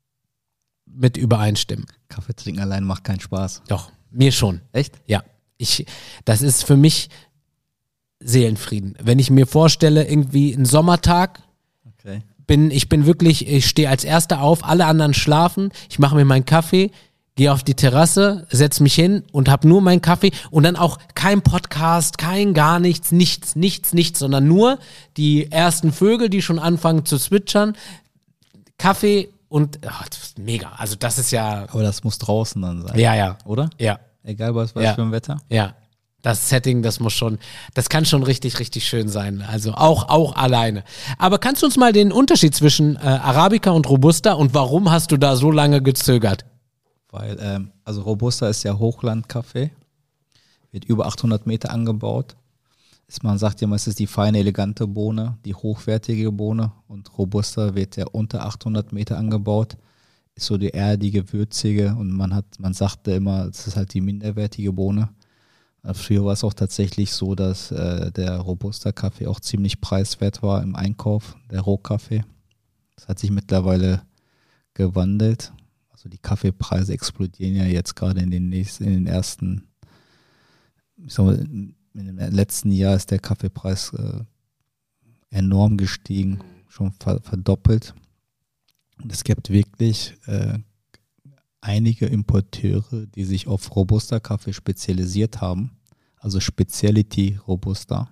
mit übereinstimmen. Kaffee trinken allein macht keinen Spaß. Doch, mir schon. Echt? Ja, ich, das ist für mich Seelenfrieden. Wenn ich mir vorstelle, irgendwie einen Sommertag, Okay. bin, ich bin wirklich, ich stehe als Erster auf, alle anderen schlafen, ich mache mir meinen Kaffee, gehe auf die Terrasse, setze mich hin und habe nur meinen Kaffee und dann auch kein Podcast, kein gar nichts, nichts, nichts, nichts, sondern nur die ersten Vögel, die schon anfangen zu zwitschern, Kaffee und oh, das ist mega. Also das ist ja, Aber das muss draußen dann sein. ja, ja, Oder? ja, Egal was, was Ja. für ein Wetter. ja. Das Setting, das muss schon, das kann schon richtig, richtig schön sein. Also auch, auch alleine. Aber kannst du uns mal den Unterschied zwischen äh, Arabica und Robusta und warum hast du da so lange gezögert? Weil, ähm, also Robusta ist ja Hochlandkaffee. Wird über achthundert Meter angebaut. Ist, man sagt ja immer, es ist die feine, elegante Bohne, die hochwertige Bohne. Und Robusta wird ja unter achthundert Meter angebaut. Ist so die erdige, würzige. Und man hat, man sagte immer, es ist halt die minderwertige Bohne. Früher war es auch tatsächlich so, dass äh, der Robusta-Kaffee auch ziemlich preiswert war im Einkauf, der Rohkaffee. Das hat sich mittlerweile gewandelt. Also die Kaffeepreise explodieren ja jetzt gerade in den nächsten, in den ersten, ich sag mal, in dem letzten Jahr ist der Kaffeepreis äh, enorm gestiegen, schon ver- verdoppelt. Und es gibt wirklich äh, einige Importeure, die sich auf Robusta-Kaffee spezialisiert haben, also Specialty Robusta.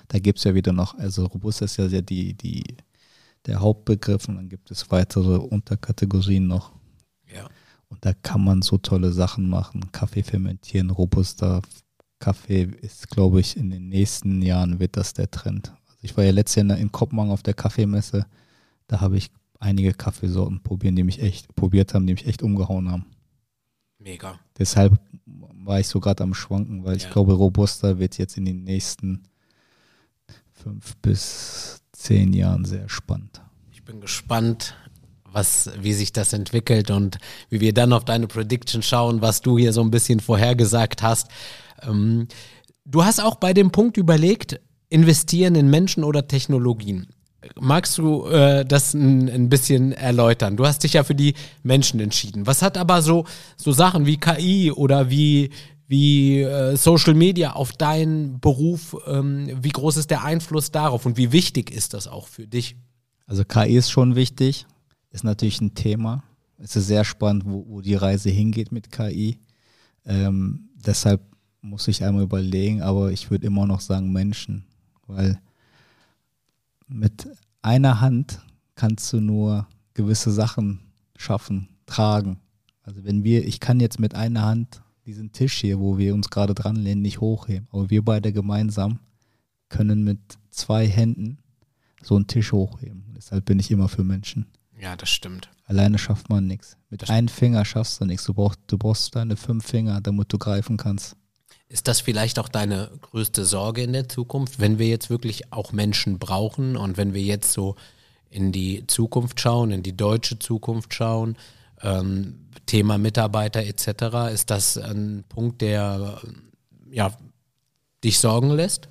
da gibt es ja wieder noch, also Robusta ist ja sehr die, die, der Hauptbegriff und dann gibt es weitere Unterkategorien noch. Ja. Und da kann man so tolle Sachen machen. Kaffee fermentieren, Robusta, Kaffee ist, glaube ich, in den nächsten Jahren wird das der Trend. Also ich war ja letztes Jahr in Kopenhagen auf der Kaffeemesse, da habe ich einige Kaffeesorten probieren, die mich echt probiert haben, die mich echt umgehauen haben. Mega. Deshalb war ich so gerade am Schwanken, weil ich Ja. glaube, Robusta wird jetzt in den nächsten fünf bis zehn Jahren sehr spannend. Ich bin gespannt, was, wie sich das entwickelt und wie wir dann auf deine Prediction schauen, was du hier so ein bisschen vorhergesagt hast. Ähm, du hast auch bei dem Punkt überlegt, investieren in Menschen oder Technologien. Magst du äh, das ein, ein bisschen erläutern? Du hast dich ja für die Menschen entschieden. Was hat aber so, so Sachen wie K I oder wie, wie äh, Social Media auf deinen Beruf, ähm, wie groß ist der Einfluss darauf und wie wichtig ist das auch für dich? Also K I ist schon wichtig, ist natürlich ein Thema. Es ist sehr spannend, wo, wo die Reise hingeht mit K I. Ähm, deshalb muss ich einmal überlegen, aber ich würde immer noch sagen Menschen, weil mit einer Hand kannst du nur gewisse Sachen schaffen, tragen. Also wenn wir, ich kann jetzt mit einer Hand diesen Tisch hier, wo wir uns gerade dran lehnen, nicht hochheben, aber wir beide gemeinsam können mit zwei Händen so einen Tisch hochheben. Deshalb bin ich immer für Menschen. Ja, das stimmt. Alleine schafft man nichts. Mit Das einem Finger schaffst du nichts. Du brauchst, du brauchst deine fünf Finger, damit du greifen kannst. Ist das vielleicht auch deine größte Sorge in der Zukunft, wenn wir jetzt wirklich auch Menschen brauchen und wenn wir jetzt so in die Zukunft schauen, in die deutsche Zukunft schauen, ähm, Thema Mitarbeiter et cetera, ist das ein Punkt, der ja, dich sorgen lässt?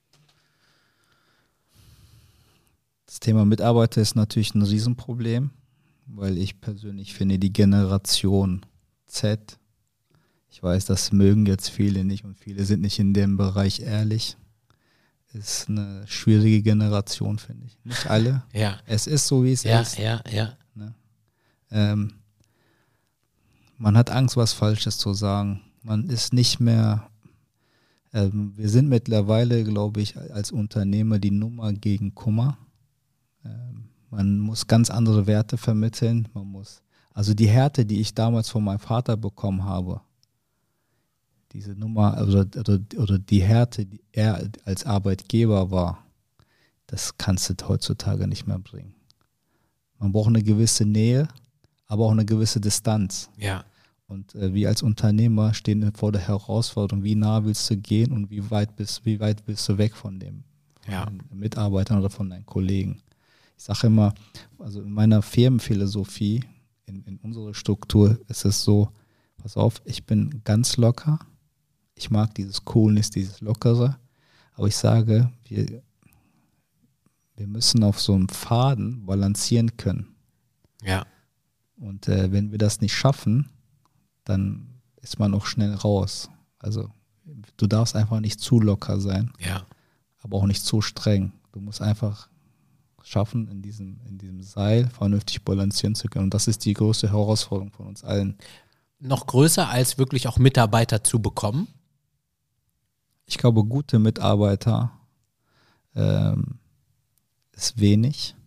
Das Thema Mitarbeiter ist natürlich ein Riesenproblem, weil ich persönlich finde, die Generation Z, ich weiß, das mögen jetzt viele nicht und viele sind nicht in dem Bereich ehrlich, ist eine schwierige Generation, finde ich. Nicht alle. Ja. Es ist so, wie es Ja, ist. ja, ja. Ne? Ähm, man hat Angst, was Falsches zu sagen. Man ist nicht mehr, ähm, wir sind mittlerweile, glaube ich, als Unternehmer die Nummer gegen Kummer. Ähm, man muss ganz andere Werte vermitteln. Man muss, also die Härte, die ich damals von meinem Vater bekommen habe, diese Nummer oder, oder, oder die Härte, die er als Arbeitgeber war, das kannst du heutzutage nicht mehr bringen. Man braucht eine gewisse Nähe, aber auch eine gewisse Distanz. Ja. Und äh, wir als Unternehmer stehen vor der Herausforderung, wie nah willst du gehen und wie weit bist, wie weit bist du weg von dem von Ja. den Mitarbeitern oder von deinen Kollegen. Ich sage immer, also in meiner Firmenphilosophie, in, in unserer Struktur ist es so, pass auf, ich bin ganz locker, ich mag dieses Coolness, dieses Lockere, aber ich sage, wir, wir müssen auf so einem Faden balancieren können. Ja. Und äh, wenn wir das nicht schaffen, dann ist man auch schnell raus. Also du darfst einfach nicht zu locker sein, Ja. aber auch nicht zu streng. Du musst einfach schaffen, in diesem, in diesem Seil vernünftig balancieren zu können. Und das ist die größte Herausforderung von uns allen. Noch größer als wirklich auch Mitarbeiter zu bekommen? Ich glaube, gute Mitarbeiter ähm, ist wenig.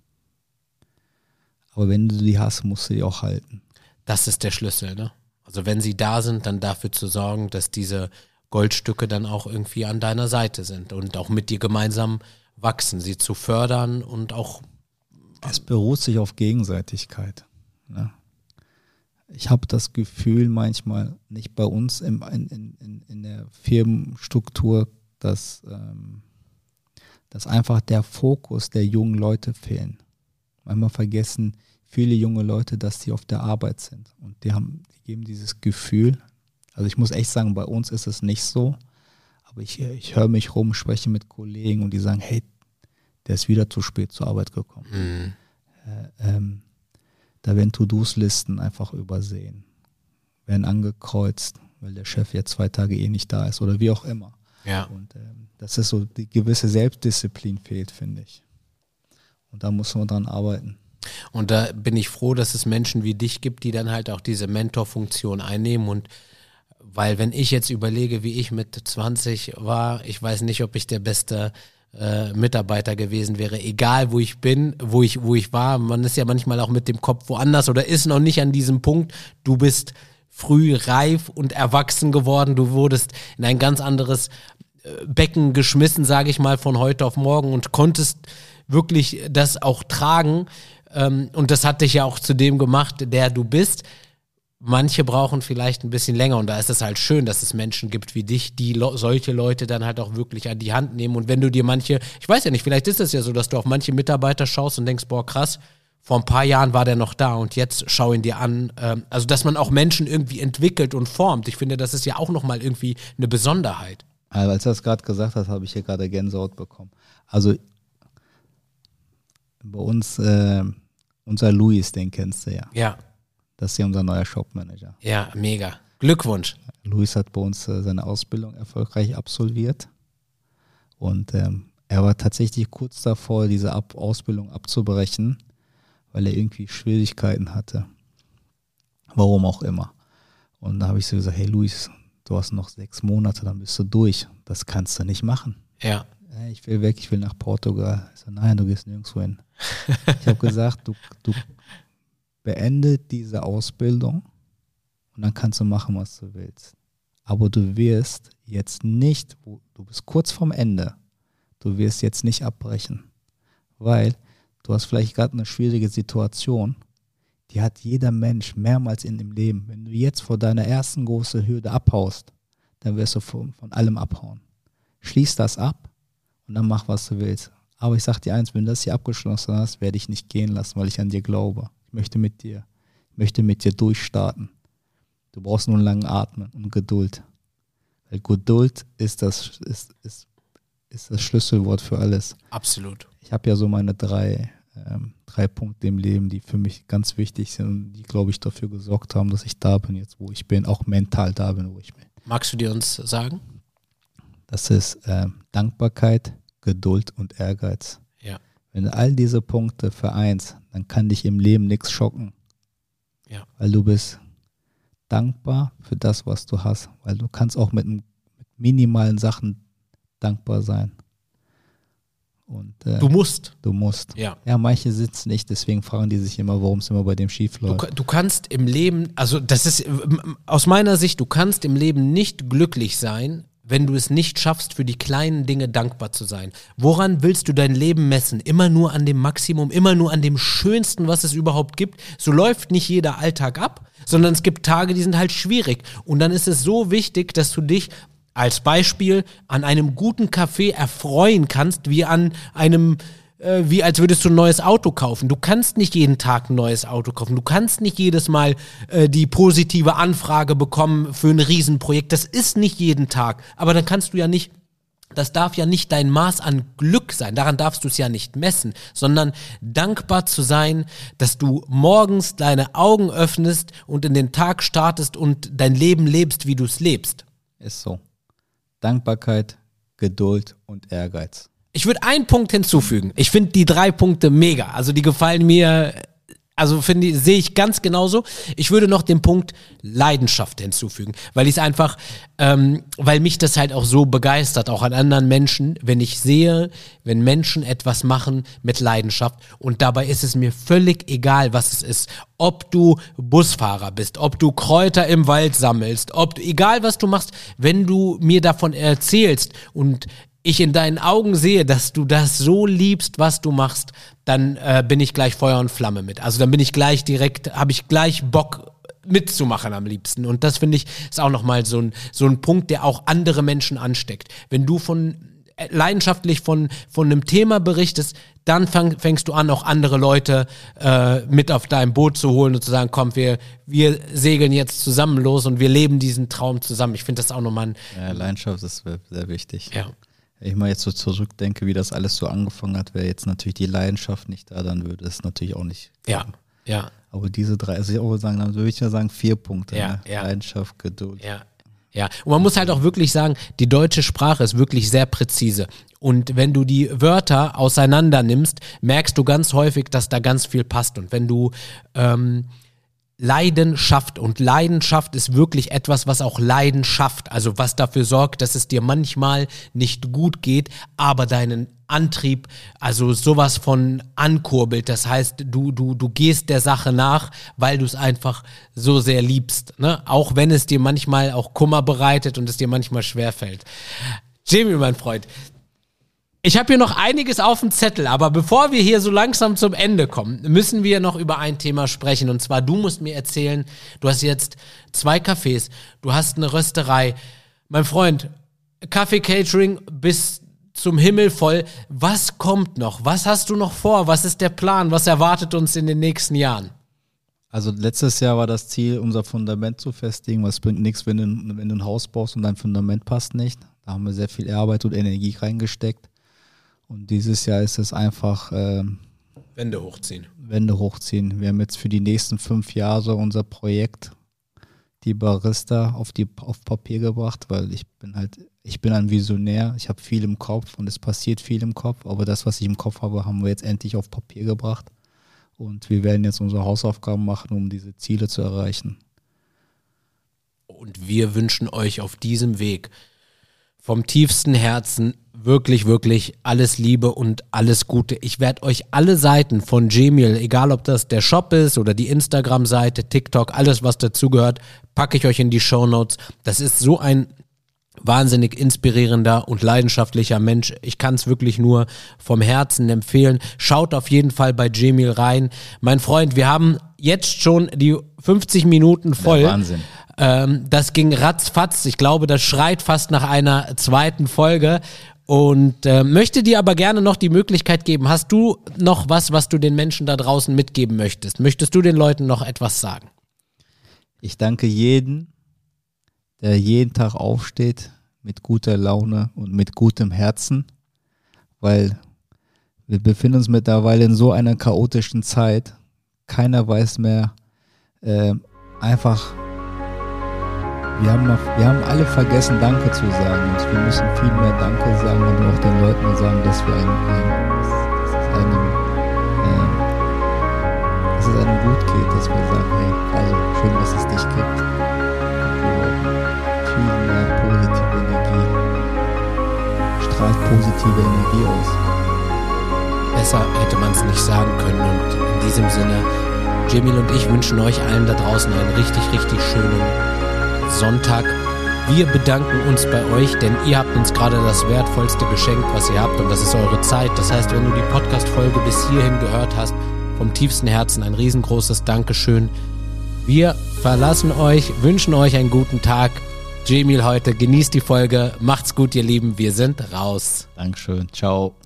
Aber wenn du die hast, musst du die auch halten. Das ist der Schlüssel, ne? Also wenn sie da sind, dann dafür zu sorgen, dass diese Goldstücke dann auch irgendwie an deiner Seite sind und auch mit dir gemeinsam wachsen, sie zu fördern und auch... Es beruht sich auf Gegenseitigkeit. Ne? Ich habe das Gefühl manchmal, nicht bei uns im, in, in, in der Firmenstruktur, dass, ähm, dass einfach der Fokus der jungen Leute fehlen. Manchmal vergessen viele junge Leute, dass sie auf der Arbeit sind. Und die haben, die geben dieses Gefühl, also ich muss echt sagen, bei uns ist es nicht so, aber ich, ich höre mich rum, spreche mit Kollegen und die sagen, hey, der ist wieder zu spät zur Arbeit gekommen. Mhm. Äh, ähm, da werden To-Dos-Listen einfach übersehen, werden angekreuzt, weil der Chef jetzt zwei Tage eh nicht da ist oder wie auch immer. Ja. Und ähm, das ist so, die gewisse Selbstdisziplin fehlt, finde ich. Und da muss man dran arbeiten. Und da bin ich froh, dass es Menschen wie dich gibt, die dann halt auch diese Mentorfunktion einnehmen. Und weil wenn ich jetzt überlege, wie ich mit zwanzig war, ich weiß nicht, ob ich der beste äh, Mitarbeiter gewesen wäre, egal wo ich bin, wo ich, wo ich war. Man ist ja manchmal auch mit dem Kopf woanders oder ist noch nicht an diesem Punkt. Du bist früh reif und erwachsen geworden. Du wurdest in ein ganz anderes äh, Becken geschmissen, sage ich mal, von heute auf morgen und konntest wirklich das auch tragen. Ähm, und das hat dich ja auch zu dem gemacht, der du bist. Manche brauchen vielleicht ein bisschen länger und da ist es halt schön, dass es Menschen gibt wie dich, die lo- solche Leute dann halt auch wirklich an die Hand nehmen. Und wenn du dir manche, ich weiß ja nicht, vielleicht ist es ja so, dass du auf manche Mitarbeiter schaust und denkst, boah krass, vor ein paar Jahren war der noch da und jetzt schau ihn dir an. Ähm, also dass man auch Menschen irgendwie entwickelt und formt. Ich finde, das ist ja auch nochmal irgendwie eine Besonderheit. Also als du das gerade gesagt hast, habe ich hier gerade Gänsehaut bekommen. Also bei uns, äh, unser Luis, den kennst du ja. Ja. Das ist ja unser neuer Shopmanager. Ja, mega. Glückwunsch. Luis hat bei uns äh, seine Ausbildung erfolgreich absolviert und ähm, er war tatsächlich kurz davor, diese Ab- Ausbildung abzubrechen, weil er irgendwie Schwierigkeiten hatte. Warum auch immer. Und da habe ich so gesagt, hey Luis, du hast noch sechs Monate, dann bist du durch. Das kannst du nicht machen. Ja. Hey, ich will weg, ich will nach Portugal. Ich so, nein, du gehst nirgendwo hin. Ich habe gesagt, du, du beende diese Ausbildung und dann kannst du machen, was du willst. Aber du wirst jetzt nicht, du bist kurz vorm Ende, du wirst jetzt nicht abbrechen, weil du hast vielleicht gerade eine schwierige Situation, die hat jeder Mensch mehrmals in dem Leben. Wenn du jetzt vor deiner ersten großen Hürde abhaust, dann wirst du von, von allem abhauen. Schließ das ab und dann mach, was du willst. Aber ich sag dir eins, wenn du das hier abgeschlossen hast, werde ich nicht gehen lassen, weil ich an dir glaube. Ich möchte mit dir, ich möchte mit dir durchstarten. Du brauchst nur einen langen Atmen und Geduld. Weil Geduld ist das, ist, ist, ist das Schlüsselwort für alles. Absolut. Ich habe ja so meine drei, ähm, drei Punkte im Leben, die für mich ganz wichtig sind und die, glaube ich, dafür gesorgt haben, dass ich da bin jetzt, wo ich bin, auch mental da bin, wo ich bin. Magst du dir uns sagen? Das ist ähm, Dankbarkeit, Geduld und Ehrgeiz. Ja. Wenn du all diese Punkte vereinst, dann kann dich im Leben nichts schocken. Ja. Weil du bist dankbar für das, was du hast. Weil du kannst auch mit, mit minimalen Sachen dankbar sein. Und, äh, Du musst. Du musst. Ja. Ja, manche sitzen nicht, deswegen fragen die sich immer, warum es immer bei dem schief Du, läuft. du kannst im Leben, also das ist aus meiner Sicht, du kannst im Leben nicht glücklich sein, wenn du es nicht schaffst, für die kleinen Dinge dankbar zu sein. Woran willst du dein Leben messen? Immer nur an dem Maximum, immer nur an dem Schönsten, was es überhaupt gibt. So läuft nicht jeder Alltag ab, sondern es gibt Tage, die sind halt schwierig. Und dann ist es so wichtig, dass du dich als Beispiel an einem guten Kaffee erfreuen kannst, wie an einem, äh, wie als würdest du ein neues Auto kaufen. Du kannst nicht jeden Tag ein neues Auto kaufen. Du kannst nicht jedes Mal äh, die positive Anfrage bekommen für ein Riesenprojekt. Das ist nicht jeden Tag. Aber dann kannst du ja nicht, das darf ja nicht dein Maß an Glück sein. Daran darfst du es ja nicht messen, sondern dankbar zu sein, dass du morgens deine Augen öffnest und in den Tag startest und dein Leben lebst, wie du es lebst. Ist so. Dankbarkeit, Geduld und Ehrgeiz. Ich würde einen Punkt hinzufügen. Ich finde die drei Punkte mega. Also die gefallen mir, also finde ich, sehe ich ganz genauso. Ich würde noch den Punkt Leidenschaft hinzufügen, weil ich es einfach, ähm, weil mich das halt auch so begeistert, auch an anderen Menschen, wenn ich sehe, wenn Menschen etwas machen mit Leidenschaft und dabei ist es mir völlig egal, was es ist. Ob du Busfahrer bist, ob du Kräuter im Wald sammelst, ob du, egal was du machst, wenn du mir davon erzählst und ich in deinen Augen sehe, dass du das so liebst, was du machst, dann äh, bin ich gleich Feuer und Flamme mit. Also dann bin ich gleich direkt, habe ich gleich Bock mitzumachen am liebsten. Und das finde ich ist auch nochmal so ein, so ein Punkt, der auch andere Menschen ansteckt. Wenn du von äh, leidenschaftlich von, von einem Thema berichtest, dann fang, fängst du an, auch andere Leute äh, mit auf dein Boot zu holen und zu sagen, komm, wir, wir segeln jetzt zusammen los und wir leben diesen Traum zusammen. Ich finde das auch nochmal ein... Ja, Leidenschaft ist sehr wichtig. Ja. Wenn ich mal jetzt so zurückdenke, wie das alles so angefangen hat, wäre jetzt natürlich die Leidenschaft nicht da, dann würde es natürlich auch nicht Ja, ja. Aber diese drei, also ich auch sagen, dann würde ich ja sagen vier Punkte. Ja, ne? ja. Leidenschaft, Geduld. Ja, ja. Und man muss halt auch wirklich sagen, die deutsche Sprache ist wirklich sehr präzise. Und wenn du die Wörter auseinander nimmst, merkst du ganz häufig, dass da ganz viel passt. Und wenn du ähm, Leidenschaft. Und Leidenschaft ist wirklich etwas, was auch Leiden schafft. Also was dafür sorgt, dass es dir manchmal nicht gut geht, aber deinen Antrieb, also sowas von ankurbelt. Das heißt, du, du, du gehst der Sache nach, weil du es einfach so sehr liebst. Ne? Auch wenn es dir manchmal auch Kummer bereitet und es dir manchmal schwerfällt. Jamil, mein Freund, ich habe hier noch einiges auf dem Zettel, aber bevor wir hier so langsam zum Ende kommen, müssen wir noch über ein Thema sprechen. Und zwar, du musst mir erzählen, du hast jetzt zwei Cafés, du hast eine Rösterei. Mein Freund, Kaffee-Catering bis zum Himmel voll. Was kommt noch? Was hast du noch vor? Was ist der Plan? Was erwartet uns in den nächsten Jahren? Also letztes Jahr war das Ziel, unser Fundament zu festigen. Was bringt nichts, wenn du, wenn du ein Haus baust und dein Fundament passt nicht. Da haben wir sehr viel Arbeit und Energie reingesteckt. Und dieses Jahr ist es einfach ähm, Wände hochziehen. Wände hochziehen. Wir haben jetzt für die nächsten fünf Jahre unser Projekt, die Barista, auf, die, auf Papier gebracht, weil ich bin halt, ich bin ein Visionär, ich habe viel im Kopf und es passiert viel im Kopf, aber das, was ich im Kopf habe, haben wir jetzt endlich auf Papier gebracht. Und wir werden jetzt unsere Hausaufgaben machen, um diese Ziele zu erreichen. Und wir wünschen euch auf diesem Weg vom tiefsten Herzen wirklich, wirklich alles Liebe und alles Gute. Ich werde euch alle Seiten von Jamil, egal ob das der Shop ist oder die Instagram-Seite, TikTok, alles was dazugehört, packe ich euch in die Shownotes. Das ist so ein wahnsinnig inspirierender und leidenschaftlicher Mensch. Ich kann es wirklich nur vom Herzen empfehlen. Schaut auf jeden Fall bei Jamil rein. Mein Freund, wir haben jetzt schon die fünfzig Minuten voll. Ja, Wahnsinn. Ähm, das ging ratzfatz. Ich glaube, das schreit fast nach einer zweiten Folge. Und äh, möchte dir aber gerne noch die Möglichkeit geben. Hast du noch was, was du den Menschen da draußen mitgeben möchtest? Möchtest du den Leuten noch etwas sagen? Ich danke jedem, der jeden Tag aufsteht mit guter Laune und mit gutem Herzen, weil wir befinden uns mittlerweile in so einer chaotischen Zeit. Keiner weiß mehr, äh, einfach, wir haben, wir haben alle vergessen, Danke zu sagen. Und wir müssen viel mehr Danke sagen und auch den Leuten sagen, dass wir ein, ein, dass, dass es einem, äh, dass es einem gut geht, dass wir sagen, hey, also schön, dass es dich gibt. Wir brauchen viel mehr positive Energie. Strahlt positive Energie aus. Besser hätte man es nicht sagen können. Und in diesem Sinne, Jamil und ich wünschen euch allen da draußen einen richtig, richtig schönen Sonntag. Wir bedanken uns bei euch, denn ihr habt uns gerade das wertvollste Geschenk, was ihr habt, und das ist eure Zeit. Das heißt, wenn du die Podcast-Folge bis hierhin gehört hast, vom tiefsten Herzen ein riesengroßes Dankeschön. Wir verlassen euch, wünschen euch einen guten Tag. Jamil heute, genießt die Folge, macht's gut, ihr Lieben, wir sind raus. Dankeschön, ciao.